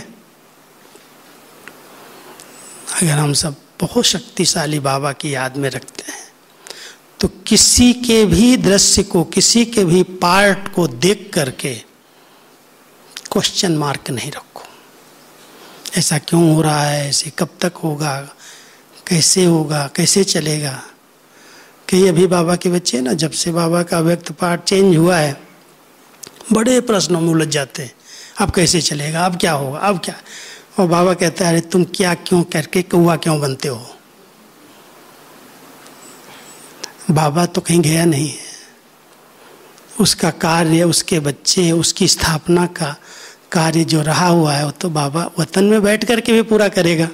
अगर हम सब बहुत शक्तिशाली बाबा की याद में रखते हैं तो किसी के भी दृश्य को, किसी के भी पार्ट को देख करके क्वेश्चन मार्क नहीं रखो। ऐसा क्यों हो रहा है, ऐसे कब तक होगा, कैसे होगा, कैसे चलेगा। कई अभी बाबा के बच्चे ना, जब से बाबा का व्यक्त पाठ चेंज हुआ है, बड़े प्रश्नों में उलझ जाते हैं। अब कैसे चलेगा, अब क्या होगा, अब क्या। और बाबा कहता है अरे तुम क्या क्यों करके कौवा क्यों बनते हो। बाबा तो कहीं गया नहीं है, उसका कार्य, उसके बच्चे, उसकी स्थापना का कार्य जो रहा हुआ है वो तो बाबा वतन में बैठ कर के भी पूरा करेगा।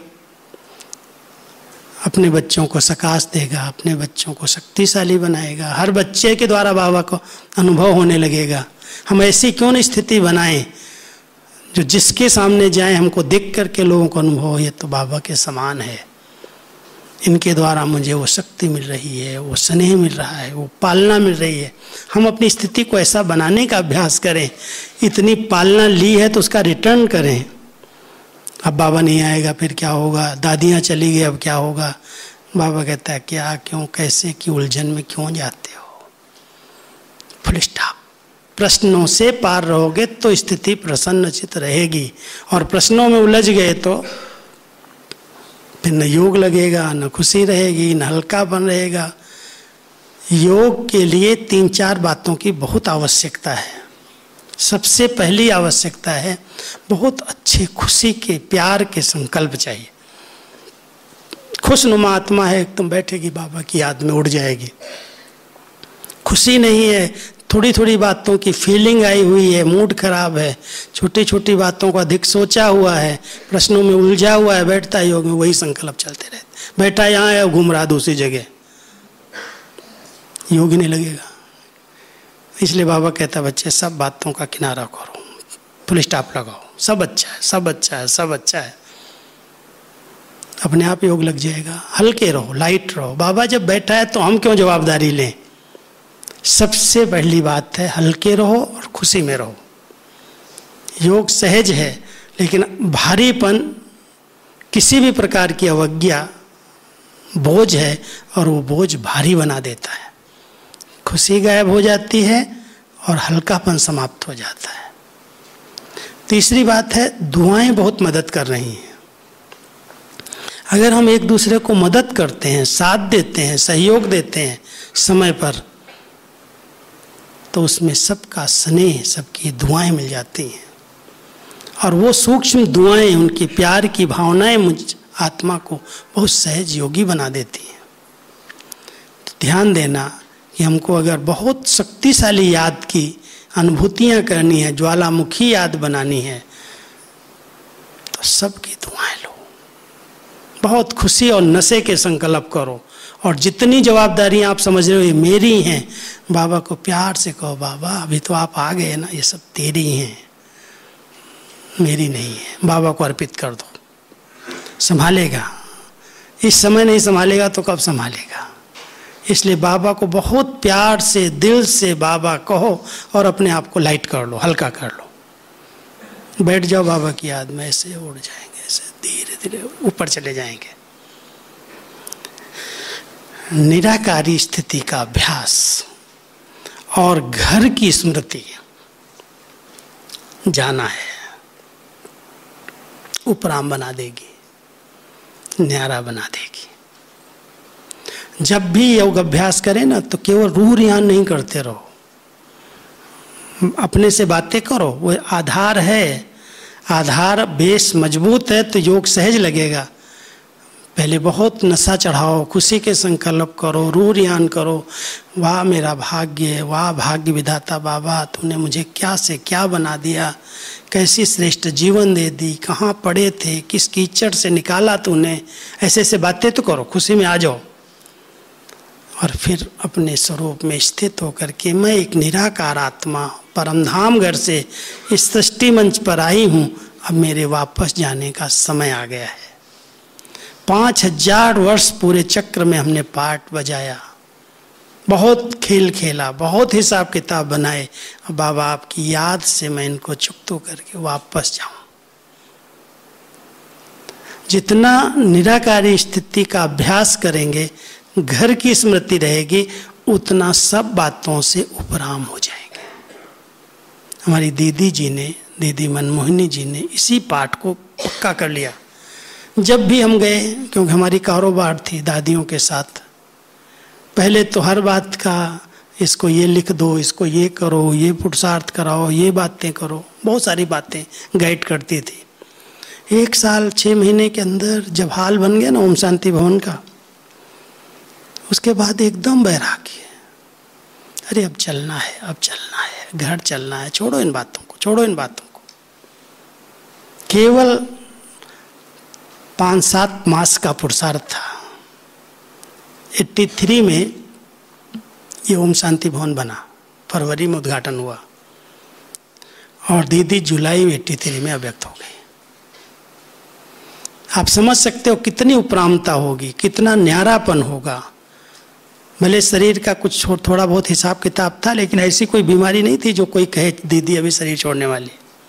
अपने बच्चों को सकाश देगा, अपने बच्चों को शक्तिशाली बनाएगा, हर बच्चे के द्वारा बाबा को अनुभव होने लगेगा। हम ऐसी क्यों नहीं स्थिति बनाएं जो जिसके सामने जाए हमको देख करके लोगों को अनुभव हो ये तो बाबा के समान है, इनके द्वारा मुझे वो शक्ति मिल रही है, वो स्नेह मिल रहा है, वो पालना मिल रही है। हम अपनी स्थिति को ऐसा बनाने का अभ्यास करें। इतनी पालना ली है तो उसका रिटर्न करें। अब बाबा नहीं आएगा फिर क्या होगा, दादियाँ चली गई अब क्या होगा। बाबा कहता है क्या, क्यों, कैसे की उलझन में क्यों जाते हो। Full stop. प्रश्नों से पार रहोगे तो स्थिति प्रसन्नचित रहेगी, और प्रश्नों में उलझ गए तो फिर न योग लगेगा, न खुशी रहेगी, न हल्कापन रहेगा। योग के लिए तीन चार बातों की बहुत आवश्यकता है। सबसे पहली आवश्यकता है बहुत अच्छे खुशी के, प्यार के संकल्प चाहिए। खुशनुमा आत्मा है एकदम बैठेगी बाबा की याद में उड़ जाएगी। खुशी नहीं है, थोड़ी थोड़ी बातों की फीलिंग आई हुई है, मूड खराब है, छोटी छोटी बातों को अधिक सोचा हुआ है, प्रश्नों में उलझा हुआ है, बैठता है योग में वही संकल्प चलते रहते। बैठा यहाँ है घूम रहा दूसरी जगह, योग ही नहीं लगेगा। इसलिए बाबा कहता है बच्चे सब बातों का किनारा करो, फुल स्टॉप लगाओ, सब अच्छा है, सब अच्छा है, सब अच्छा है, अपने आप योग लग जाएगा। हल्के रहो, लाइट रहो। बाबा जब बैठा है तो हम क्यों जवाबदारी लें। सबसे पहली बात है हल्के रहो और खुशी में रहो। योग सहज है, लेकिन भारीपन, किसी भी प्रकार की अवज्ञा बोझ है और वो बोझ भारी बना देता है। खुशी गायब हो जाती है और हल्कापन समाप्त हो जाता है। तीसरी बात है दुआएं बहुत मदद कर रही हैं। अगर हम एक दूसरे को मदद करते हैं, साथ देते हैं, सहयोग देते हैं समय पर, तो उसमें सबका स्नेह, सबकी दुआएं मिल जाती हैं। और वो सूक्ष्म दुआएं, उनकी प्यार की भावनाएं मुझ आत्मा को बहुत सहज योगी बना देती हैं। तो ध्यान देना कि हमको अगर बहुत शक्तिशाली याद की अनुभूतियां करनी है, ज्वालामुखी याद बनानी है, तो सबकी दुआएं लो। बहुत खुशी और नशे के संकल्प करो, और जितनी जिम्मेदारियां आप समझ रहे हो ये मेरी हैं, बाबा को प्यार से कहो बाबा अभी तो आप आ गए ना, ये सब तेरी हैं, मेरी नहीं है। बाबा को अर्पित कर दो, संभालेगा। इस समय नहीं संभालेगा तो कब संभालेगा। इसलिए बाबा को बहुत प्यार से, दिल से बाबा कहो और अपने आप को लाइट कर लो, हल्का कर लो। बैठ जाओ बाबा की याद में, ऐसे उड़ जाएंगे, ऐसे धीरे धीरे ऊपर चले जाएंगे। निराकारी स्थिति का अभ्यास और घर की स्मृति जाना है, उपराम बना देगी, न्यारा बना देगी। जब भी योग अभ्यास करें ना तो केवल रूह रियान नहीं करते रहो, अपने से बातें करो। वो आधार है, आधार बेस मजबूत है तो योग सहज लगेगा। पहले बहुत नशा चढ़ाओ, खुशी के संकल्प करो, रूह रियान करो। वाह मेरा भाग्य, वाह भाग्य विधाता बाबा, तूने मुझे क्या से क्या बना दिया, कैसी श्रेष्ठ जीवन दे दी, कहाँ पड़े थे, किस कीचड़ से निकाला तूने। ऐसे ऐसे बातें तो करो, खुशी में आ जाओ। और फिर अपने स्वरूप में स्थित होकर के मैं एक निराकार आत्मा परमधाम घर से इस सृष्टि मंच पर आई हूँ, अब मेरे वापस जाने का समय आ गया है। पाँच हजार वर्ष पूरे चक्र में हमने पाठ बजाया, बहुत खेल खेला, बहुत हिसाब किताब बनाए। अब बाबा आपकी याद से मैं इनको चुक्त होकर के वापस जाऊं। जितना निराकारी स्थिति का अभ्यास करेंगे, घर की स्मृति रहेगी, उतना सब बातों से उपराम हो जाएंगे। हमारी दीदी जी ने, दीदी मनमोहिनी जी ने इसी पाठ को पक्का कर लिया। जब भी हम गए, क्योंकि हमारी कारोबार थी दादियों के साथ, पहले तो हर बात का इसको ये लिख दो, इसको ये करो, ये पुरुषार्थ कराओ, ये बातें करो, बहुत सारी बातें गाइड करती थी। एक साल छः महीने के अंदर जब हाल बन गया ना ओम शांति भवन का, उसके बाद एकदम बैरागी है। अरे अब चलना है, अब चलना है, घर चलना है, छोड़ो इन बातों को, छोड़ो इन बातों को। केवल पाँच सात मास का पुरुषार्थ था। तिरासी में ये ओम शांति भवन बना, फरवरी में उद्घाटन हुआ और दीदी जुलाई में तिरासी में अव्यक्त हो गई। आप समझ सकते हो कितनी उपरामता होगी, कितना न्यारापन होगा। भले शरीर का कुछ थोड़ा बहुत हिसाब किताब था, लेकिन ऐसी कोई बीमारी नहीं थी जो कोई कहे दीदी अभी शरीर छोड़ने वाली।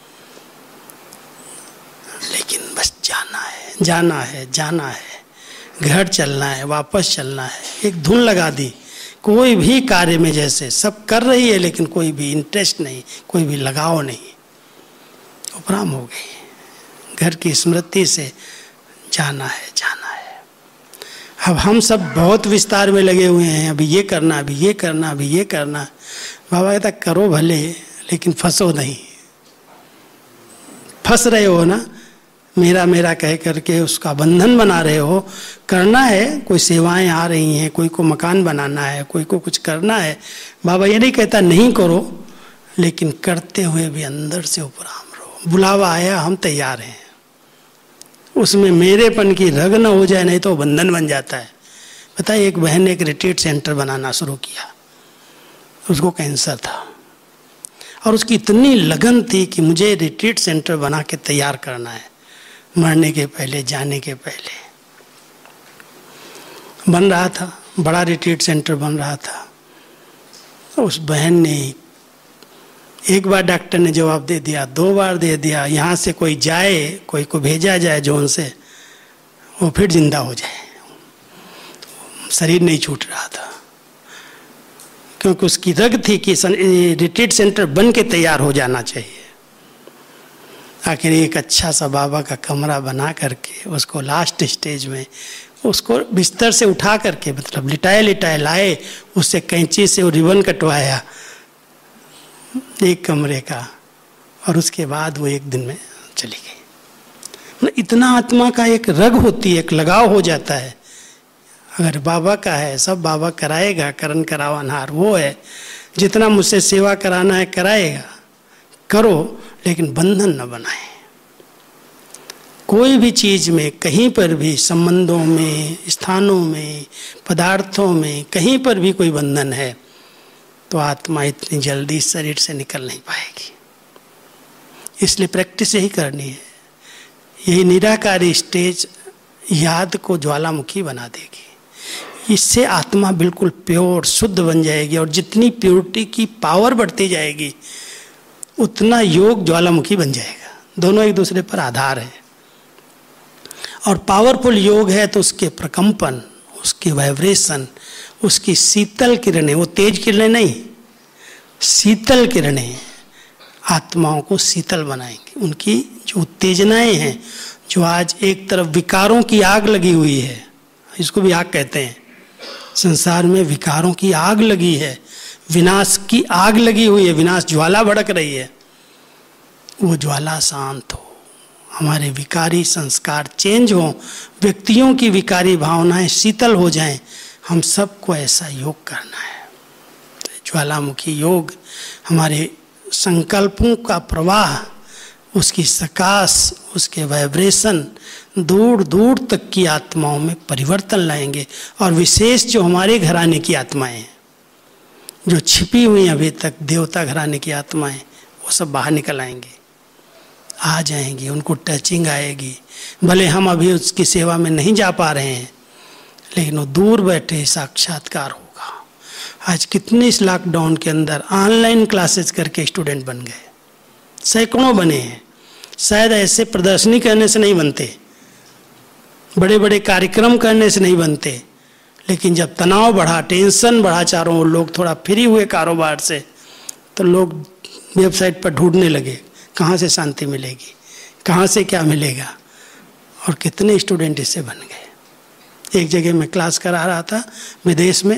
लेकिन बस जाना है, जाना है, जाना है, घर चलना है, वापस चलना है। एक धुन लगा दी, कोई भी कार्य में जैसे सब कर रही है लेकिन कोई भी इंटरेस्ट नहीं, कोई भी लगाव नहीं, उपराम हो गई। घर की स्मृति से जाना है, जाना है। अब हम सब बहुत विस्तार में लगे हुए हैं, अभी ये करना, अभी ये करना, अभी ये करना। बाबा कहता करो भले, लेकिन फंसो नहीं। फंस रहे हो ना, मेरा मेरा कह करके उसका बंधन बना रहे हो। करना है, कोई सेवाएं आ रही हैं, कोई को मकान बनाना है, कोई को कुछ करना है। बाबा ये नहीं कहता नहीं करो, लेकिन करते हुए भी अंदर से उपराम रहो। बुलावा आया, हम तैयार हैं। उसमें मेरेपन की रग न हो जाए, नहीं तो बंधन बन जाता है। पता है, एक बहन ने एक रिट्रीट सेंटर बनाना शुरू किया, उसको कैंसर था और उसकी इतनी लगन थी कि मुझे रिट्रीट सेंटर बना के तैयार करना है, मरने के पहले, जाने के पहले। बन रहा था, बड़ा रिट्रीट सेंटर बन रहा था। उस बहन ने एक बार डॉक्टर ने जवाब दे दिया, दो बार दे दिया, यहाँ से कोई जाए, कोई को भेजा जाए जोन से, वो फिर जिंदा हो जाए। शरीर नहीं छूट रहा था, क्योंकि उसकी रग थी कि रिट्रीट सेंटर बन के तैयार हो जाना चाहिए। आखिर एक अच्छा सा बाबा का कमरा बना करके उसको लास्ट स्टेज में उसको बिस्तर से उठा करके, मतलब लिटाए लिटाए लाए, उससे कैंची से वो रिबन कटवाया एक कमरे का, और उसके बाद वो एक दिन में चली गई। इतना आत्मा का एक रग होती है, एक लगाव हो जाता है। अगर बाबा का है, सब बाबा कराएगा, करन करावनहार वो है। जितना मुझसे सेवा कराना है कराएगा, करो, लेकिन बंधन न बनाए। कोई भी चीज में, कहीं पर भी, संबंधों में, स्थानों में, पदार्थों में, कहीं पर भी कोई बंधन है तो आत्मा इतनी जल्दी शरीर से निकल नहीं पाएगी। इसलिए प्रैक्टिस यही करनी है। यही निराकारी स्टेज याद को ज्वालामुखी बना देगी। इससे आत्मा बिल्कुल प्योर, शुद्ध बन जाएगी, और जितनी प्योरिटी की पावर बढ़ती जाएगी उतना योग ज्वालामुखी बन जाएगा। दोनों एक दूसरे पर आधार है। और पावरफुल योग है तो उसके प्रकंपन, उसके वाइब्रेशन, उसकी शीतल किरणें, वो तेज किरणें नहीं, शीतल किरणें आत्माओं को शीतल बनाएंगी। उनकी जो उत्तेजनाएं हैं, जो आज एक तरफ विकारों की आग लगी हुई है, इसको भी आग कहते हैं, संसार में विकारों की आग लगी है, विनाश की आग लगी हुई है, विनाश ज्वाला भड़क रही है, वो ज्वाला शांत हो, हमारे विकारी संस्कार चेंज हो, व्यक्तियों की विकारी भावनाएं शीतल हो जाएं। हम सबको ऐसा योग करना है। ज्वालामुखी योग हमारे संकल्पों का प्रवाह, उसकी सकाश, उसके वाइब्रेशन दूर दूर तक की आत्माओं में परिवर्तन लाएंगे। और विशेष जो हमारे घराने की आत्माएं हैं, जो छिपी हुई अभी तक देवता घराने की आत्माएं, वो सब बाहर निकल आएंगे, आ जाएंगी, उनको टचिंग आएगी। भले हम अभी उसकी सेवा में नहीं जा पा रहे हैं, लेकिन वो दूर बैठे साक्षात्कार होगा। आज कितने इस लॉकडाउन के अंदर ऑनलाइन क्लासेस करके स्टूडेंट बन गए, सैकड़ों बने हैं। शायद ऐसे प्रदर्शनी करने से नहीं बनते, बड़े बड़े कार्यक्रम करने से नहीं बनते, लेकिन जब तनाव बढ़ा, टेंशन बढ़ा, चारों ओर लोग थोड़ा फ्री हुए कारोबार से, तो लोग वेबसाइट पर ढूंढने लगे कहाँ से शांति मिलेगी, कहाँ से क्या मिलेगा, और कितने स्टूडेंट इससे बन गए। एक जगह मैं क्लास करा रहा था विदेश में,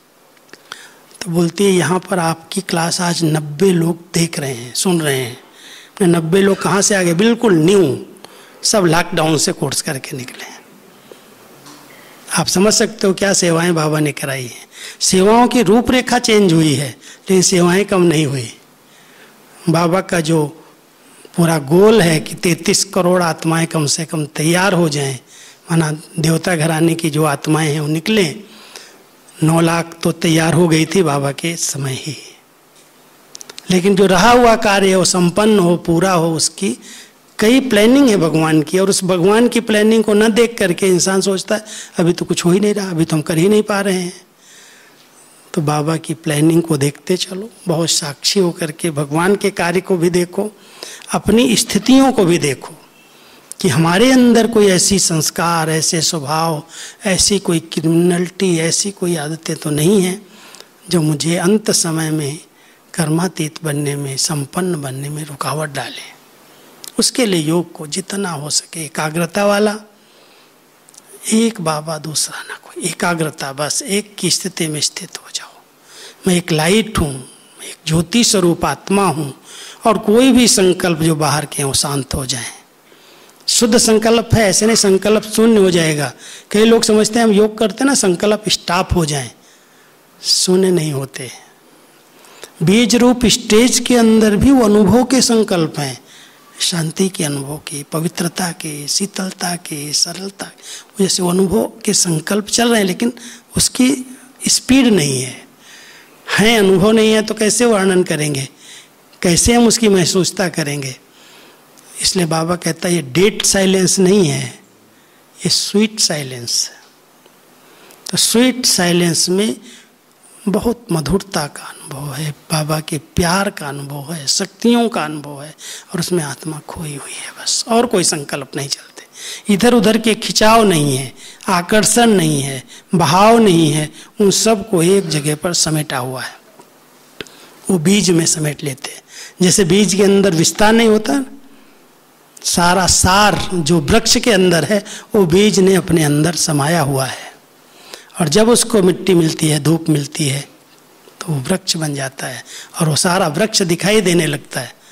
तो बोलती है यहाँ पर आपकी क्लास आज नब्बे लोग देख रहे हैं, सुन रहे हैं। नब्बे लोग कहाँ से आ गए? बिल्कुल न्यू, सब लॉकडाउन से कोर्स करके निकले हैं। आप समझ सकते हो क्या सेवाएं बाबा ने कराई हैं। सेवाओं की रूपरेखा चेंज हुई है लेकिन सेवाएं कम नहीं हुई। बाबा का जो पूरा गोल है कि तैंतीस करोड़ आत्माएं कम से कम तैयार हो जाएं, माना देवता घराने की जो आत्माएं हैं वो निकले, नौ लाख तो तैयार हो गई थी बाबा के समय ही, लेकिन जो रहा हुआ कार्य वो संपन्न हो, पूरा हो, उसकी कई प्लानिंग है भगवान की। और उस भगवान की प्लानिंग को न देख करके इंसान सोचता है अभी तो कुछ हो ही नहीं रहा, अभी तो हम कर ही नहीं पा रहे हैं। तो बाबा की प्लानिंग को देखते चलो, बहुत साक्षी होकर के भगवान के कार्य को भी देखो, अपनी स्थितियों को भी देखो कि हमारे अंदर कोई ऐसी संस्कार, ऐसे स्वभाव, ऐसी कोई क्रिमिनलिटी, ऐसी कोई आदतें तो नहीं हैं जो मुझे अंत समय में कर्मातीत बनने में, संपन्न बनने में रुकावट डाले। उसके लिए योग को जितना हो सके एकाग्रता वाला, एक बाबा दूसरा ना कोई, एकाग्रता, बस एक की स्थिति में स्थित हो जाओ। मैं एक लाइट हूँ, एक ज्योति स्वरूप आत्मा हूँ, और कोई भी संकल्प जो बाहर के हों शांत हो जाए। शुद्ध संकल्प है, ऐसे नहीं संकल्प शून्य हो जाएगा। कई लोग समझते हैं हम योग करते ना संकल्प स्टॉप हो जाए, शून्य नहीं होते। बीज रूप स्टेज के अंदर भी वो अनुभव के संकल्प हैं, शांति के अनुभव के, पवित्रता के, शीतलता के, सरलता के, जैसे अनुभव के संकल्प चल रहे हैं, लेकिन उसकी स्पीड नहीं है। हैं अनुभव नहीं है तो कैसे वर्णन करेंगे, कैसे हम उसकी महसूसता करेंगे। इसलिए बाबा कहता है ये डेड साइलेंस नहीं है, ये स्वीट साइलेंस है। तो स्वीट साइलेंस में बहुत मधुरता का अनुभव है, बाबा के प्यार का अनुभव है, शक्तियों का अनुभव है, और उसमें आत्मा खोई हुई है बस। और कोई संकल्प नहीं चलते, इधर उधर के खिंचाव नहीं है, आकर्षण नहीं है, भाव नहीं है, उन सब को एक जगह पर समेटा हुआ है। वो बीज में समेट लेते हैं। जैसे बीज के अंदर विस्तार नहीं होता, सारा सार जो वृक्ष के अंदर है वो बीज ने अपने अंदर समाया हुआ है, और जब उसको मिट्टी मिलती है, धूप मिलती है, तो वो वृक्ष बन जाता है और वो सारा वृक्ष दिखाई देने लगता है।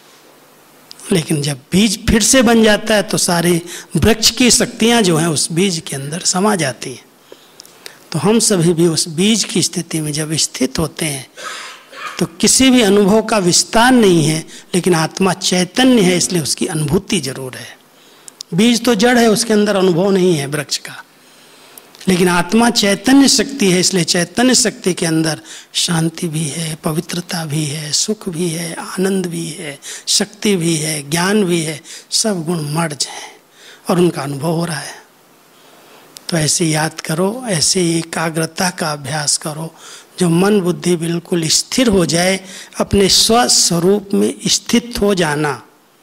लेकिन जब बीज फिर से बन जाता है तो सारे वृक्ष की शक्तियाँ जो हैं उस बीज के अंदर समा जाती हैं। तो हम सभी भी उस बीज की स्थिति में जब स्थित होते हैं तो किसी भी अनुभव का विस्तार नहीं है, लेकिन आत्मा चैतन्य है, इसलिए उसकी अनुभूति जरूर है। बीज तो जड़ है, उसके अंदर अनुभव नहीं है वृक्ष का, लेकिन आत्मा चैतन्य शक्ति है, इसलिए चैतन्य शक्ति के अंदर शांति भी है, पवित्रता भी है, सुख भी है, आनंद भी है, शक्ति भी है, ज्ञान भी है, सब गुण मर्ज हैं और उनका अनुभव हो रहा है। तो ऐसे याद करो, ऐसे एकाग्रता का अभ्यास करो, जो मन बुद्धि बिल्कुल स्थिर हो जाए, अपने स्वस्वरूप में स्थित हो जाना।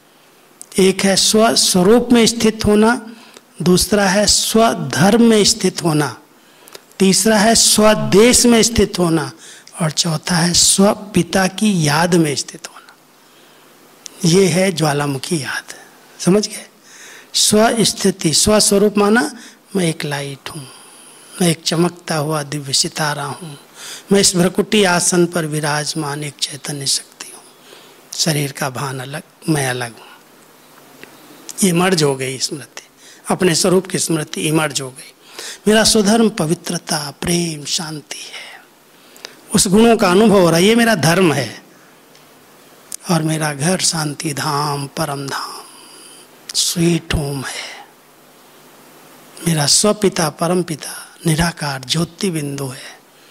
एक है स्वस्वरूप में स्थित होना, दूसरा है स्वधर्म में स्थित होना, तीसरा है स्वदेश में स्थित होना, और चौथा है स्व पिता की याद में स्थित होना। ये है ज्वालामुखी याद, समझ गए? स्व स्थिति, स्वस्वरूप माना मैं एक लाइट हूँ, मैं एक चमकता हुआ दिव्य सितारा हूँ, मैं इस भ्रकुटी आसन पर विराजमान एक चैतन्य शक्ति हूँ, शरीर का भान अलग, मैं अलग हूँ। ये मर्ज हो गई स्मृति, अपने स्वरूप की स्मृति इमर्ज हो गई। मेरा स्वधर्म पवित्रता, प्रेम, शांति है, उस गुणों का अनुभव हो रहा है, ये मेरा धर्म है। और मेरा घर शांति धाम, परम धाम, स्वीट होम है। मेरा स्वपिता, परम पिता, निराकार ज्योति बिंदु है।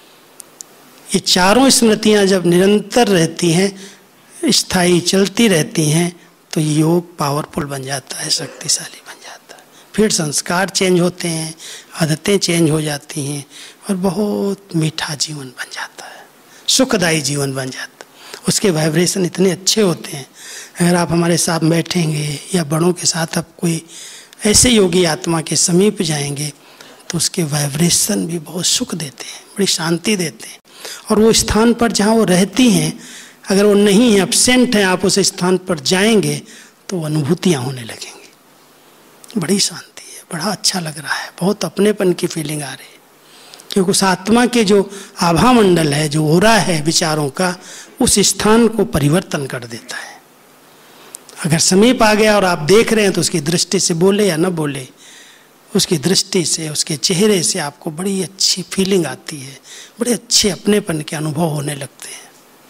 ये चारों स्मृतियाँ जब निरंतर रहती हैं, स्थायी चलती रहती हैं, तो योग पावरफुल बन जाता है, शक्तिशाली बन जाता है। फिर संस्कार चेंज होते हैं, आदतें चेंज हो जाती हैं, और बहुत मीठा जीवन बन जाता है, सुखदायी जीवन बन जाता है। उसके वाइब्रेशन इतने अच्छे होते हैं। अगर आप हमारे साथ बैठेंगे या बड़ों के साथ आप कोई ऐसे योगी आत्मा के समीप जाएंगे तो उसके वाइब्रेशन भी बहुत सुख देते हैं, बड़ी शांति देते हैं। और वो स्थान पर जहाँ वो रहती हैं, अगर वो नहीं है, एब्सेंट है, आप उस स्थान पर जाएंगे तो अनुभूतियाँ होने लगेंगी, बड़ी शांति है, बड़ा अच्छा लग रहा है, बहुत अपनेपन की फीलिंग आ रही है। क्योंकि उस आत्मा के जो आभा मंडल है, जो ओरा है विचारों का, उस स्थान को परिवर्तन कर देता है। अगर समीप आ गया और आप देख रहे हैं तो उसकी दृष्टि से बोले या न बोले, उसकी दृष्टि से, उसके चेहरे से आपको बड़ी अच्छी फीलिंग आती है, बड़े अच्छे अपनेपन के अनुभव होने लगते हैं,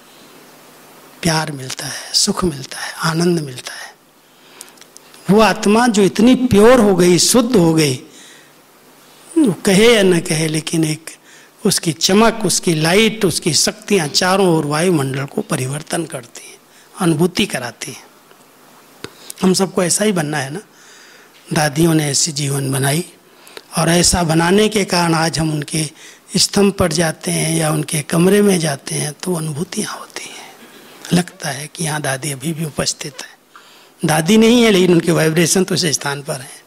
प्यार मिलता है, सुख मिलता है, आनंद मिलता है। वो आत्मा जो इतनी प्योर हो गई, शुद्ध हो गई, वो कहे या न कहे, लेकिन एक उसकी चमक, उसकी लाइट, उसकी शक्तियाँ चारों ओर वायुमंडल को परिवर्तन करती हैं, अनुभूति कराती हैं। हम सबको ऐसा ही बनना है ना। दादियों ने ऐसी जीवन बनाई और ऐसा बनाने के कारण आज हम उनके स्तंभ पर जाते हैं या उनके कमरे में जाते हैं तो अनुभूतियाँ होती हैं, लगता है कि यहाँ दादी अभी भी उपस्थित है। दादी नहीं है लेकिन उनके वाइब्रेशन तो उस स्थान पर हैं।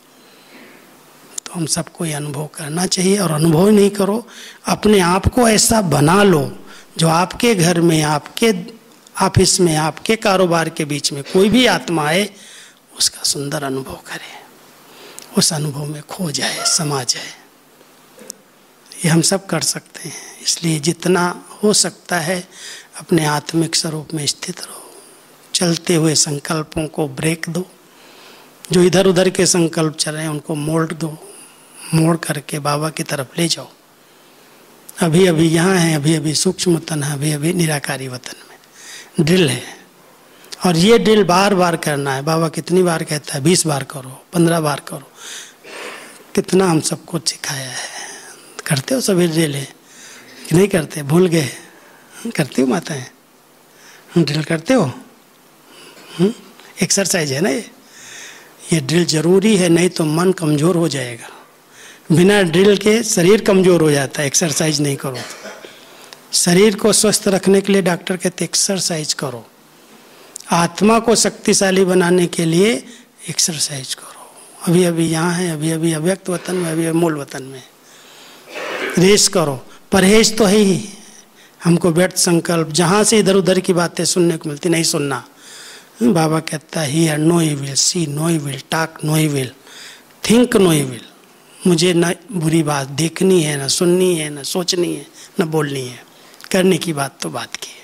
तो हम सबको ये अनुभव करना चाहिए, और अनुभव नहीं करो, अपने आप को ऐसा बना लो जो आपके घर में, आपके ऑफिस में, आपके कारोबार के बीच में कोई भी आत्मा आए उसका सुंदर अनुभव करे, उस अनुभव में खो जाए, समा जाए। ये हम सब कर सकते हैं। इसलिए जितना हो सकता है अपने आत्मिक स्वरूप में स्थित रहो। चलते हुए संकल्पों को ब्रेक दो, जो इधर उधर के संकल्प चल रहे हैं उनको मोड़ दो, मोड़ करके बाबा की तरफ ले जाओ। अभी अभी यहाँ है, अभी अभी सूक्ष्म वतन है, अभी अभी निराकारी वतन में ड्रिल है, और ये ड्रिल बार बार करना है। बाबा कितनी बार कहता है? बीस बार करो, पंद्रह बार करो। कितना हम सबको सिखाया है। करते हो सभी ड्रिल है कि नहीं करते? भूल गए? करते हो माताएं? ड्रिल करते हो? एक्सरसाइज है ना ये ये ड्रिल जरूरी है, नहीं तो मन कमजोर हो जाएगा। बिना ड्रिल के शरीर कमजोर हो जाता है, एक्सरसाइज नहीं करो तो। शरीर को स्वस्थ रखने के लिए डॉक्टर कहते एक्सरसाइज करो, आत्मा को शक्तिशाली बनाने के लिए एक्सरसाइज करो। अभी अभी यहाँ है, अभी अभी अव्यक्त वतन में, अभी मूल वतन में रेस करो। परहेज तो है ही, हमको व्यर्थ संकल्प, जहाँ से इधर उधर की बातें सुनने को मिलती नहीं सुनना। बाबा कहता है hear no evil, see no evil, talk no evil, think no evil. मुझे न बुरी बात देखनी है, न सुननी है, न सोचनी है, न बोलनी है। करने की बात तो बात की है।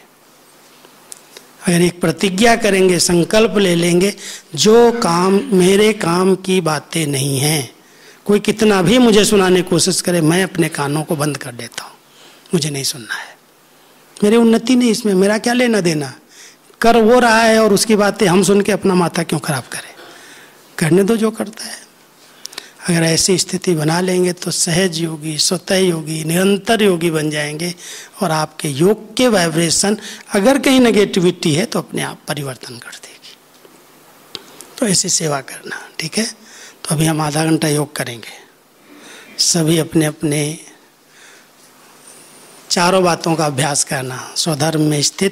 अगर एक प्रतिज्ञा करेंगे, संकल्प ले लेंगे, जो काम मेरे काम की बातें नहीं हैं, कोई कितना भी मुझे सुनाने की कोशिश करे, मैं अपने कानों को बंद कर देता हूँ। मुझे नहीं सुनना है, मेरी उन्नति नहीं इसमें, मेरा क्या लेना देना। कर वो रहा है और उसकी बातें हम सुन के अपना माथा क्यों खराब करें। करने दो जो करता है। अगर ऐसी स्थिति बना लेंगे तो सहज योगी, स्वतः योगी, निरंतर योगी बन जाएंगे, और आपके योग के वाइब्रेशन अगर कहीं नेगेटिविटी है तो अपने आप परिवर्तन कर देगी। तो ऐसी सेवा करना, ठीक है। तो अभी हम आधा घंटा योग करेंगे। सभी अपने अपने चारों बातों का अभ्यास करना। स्वधर्म में स्थित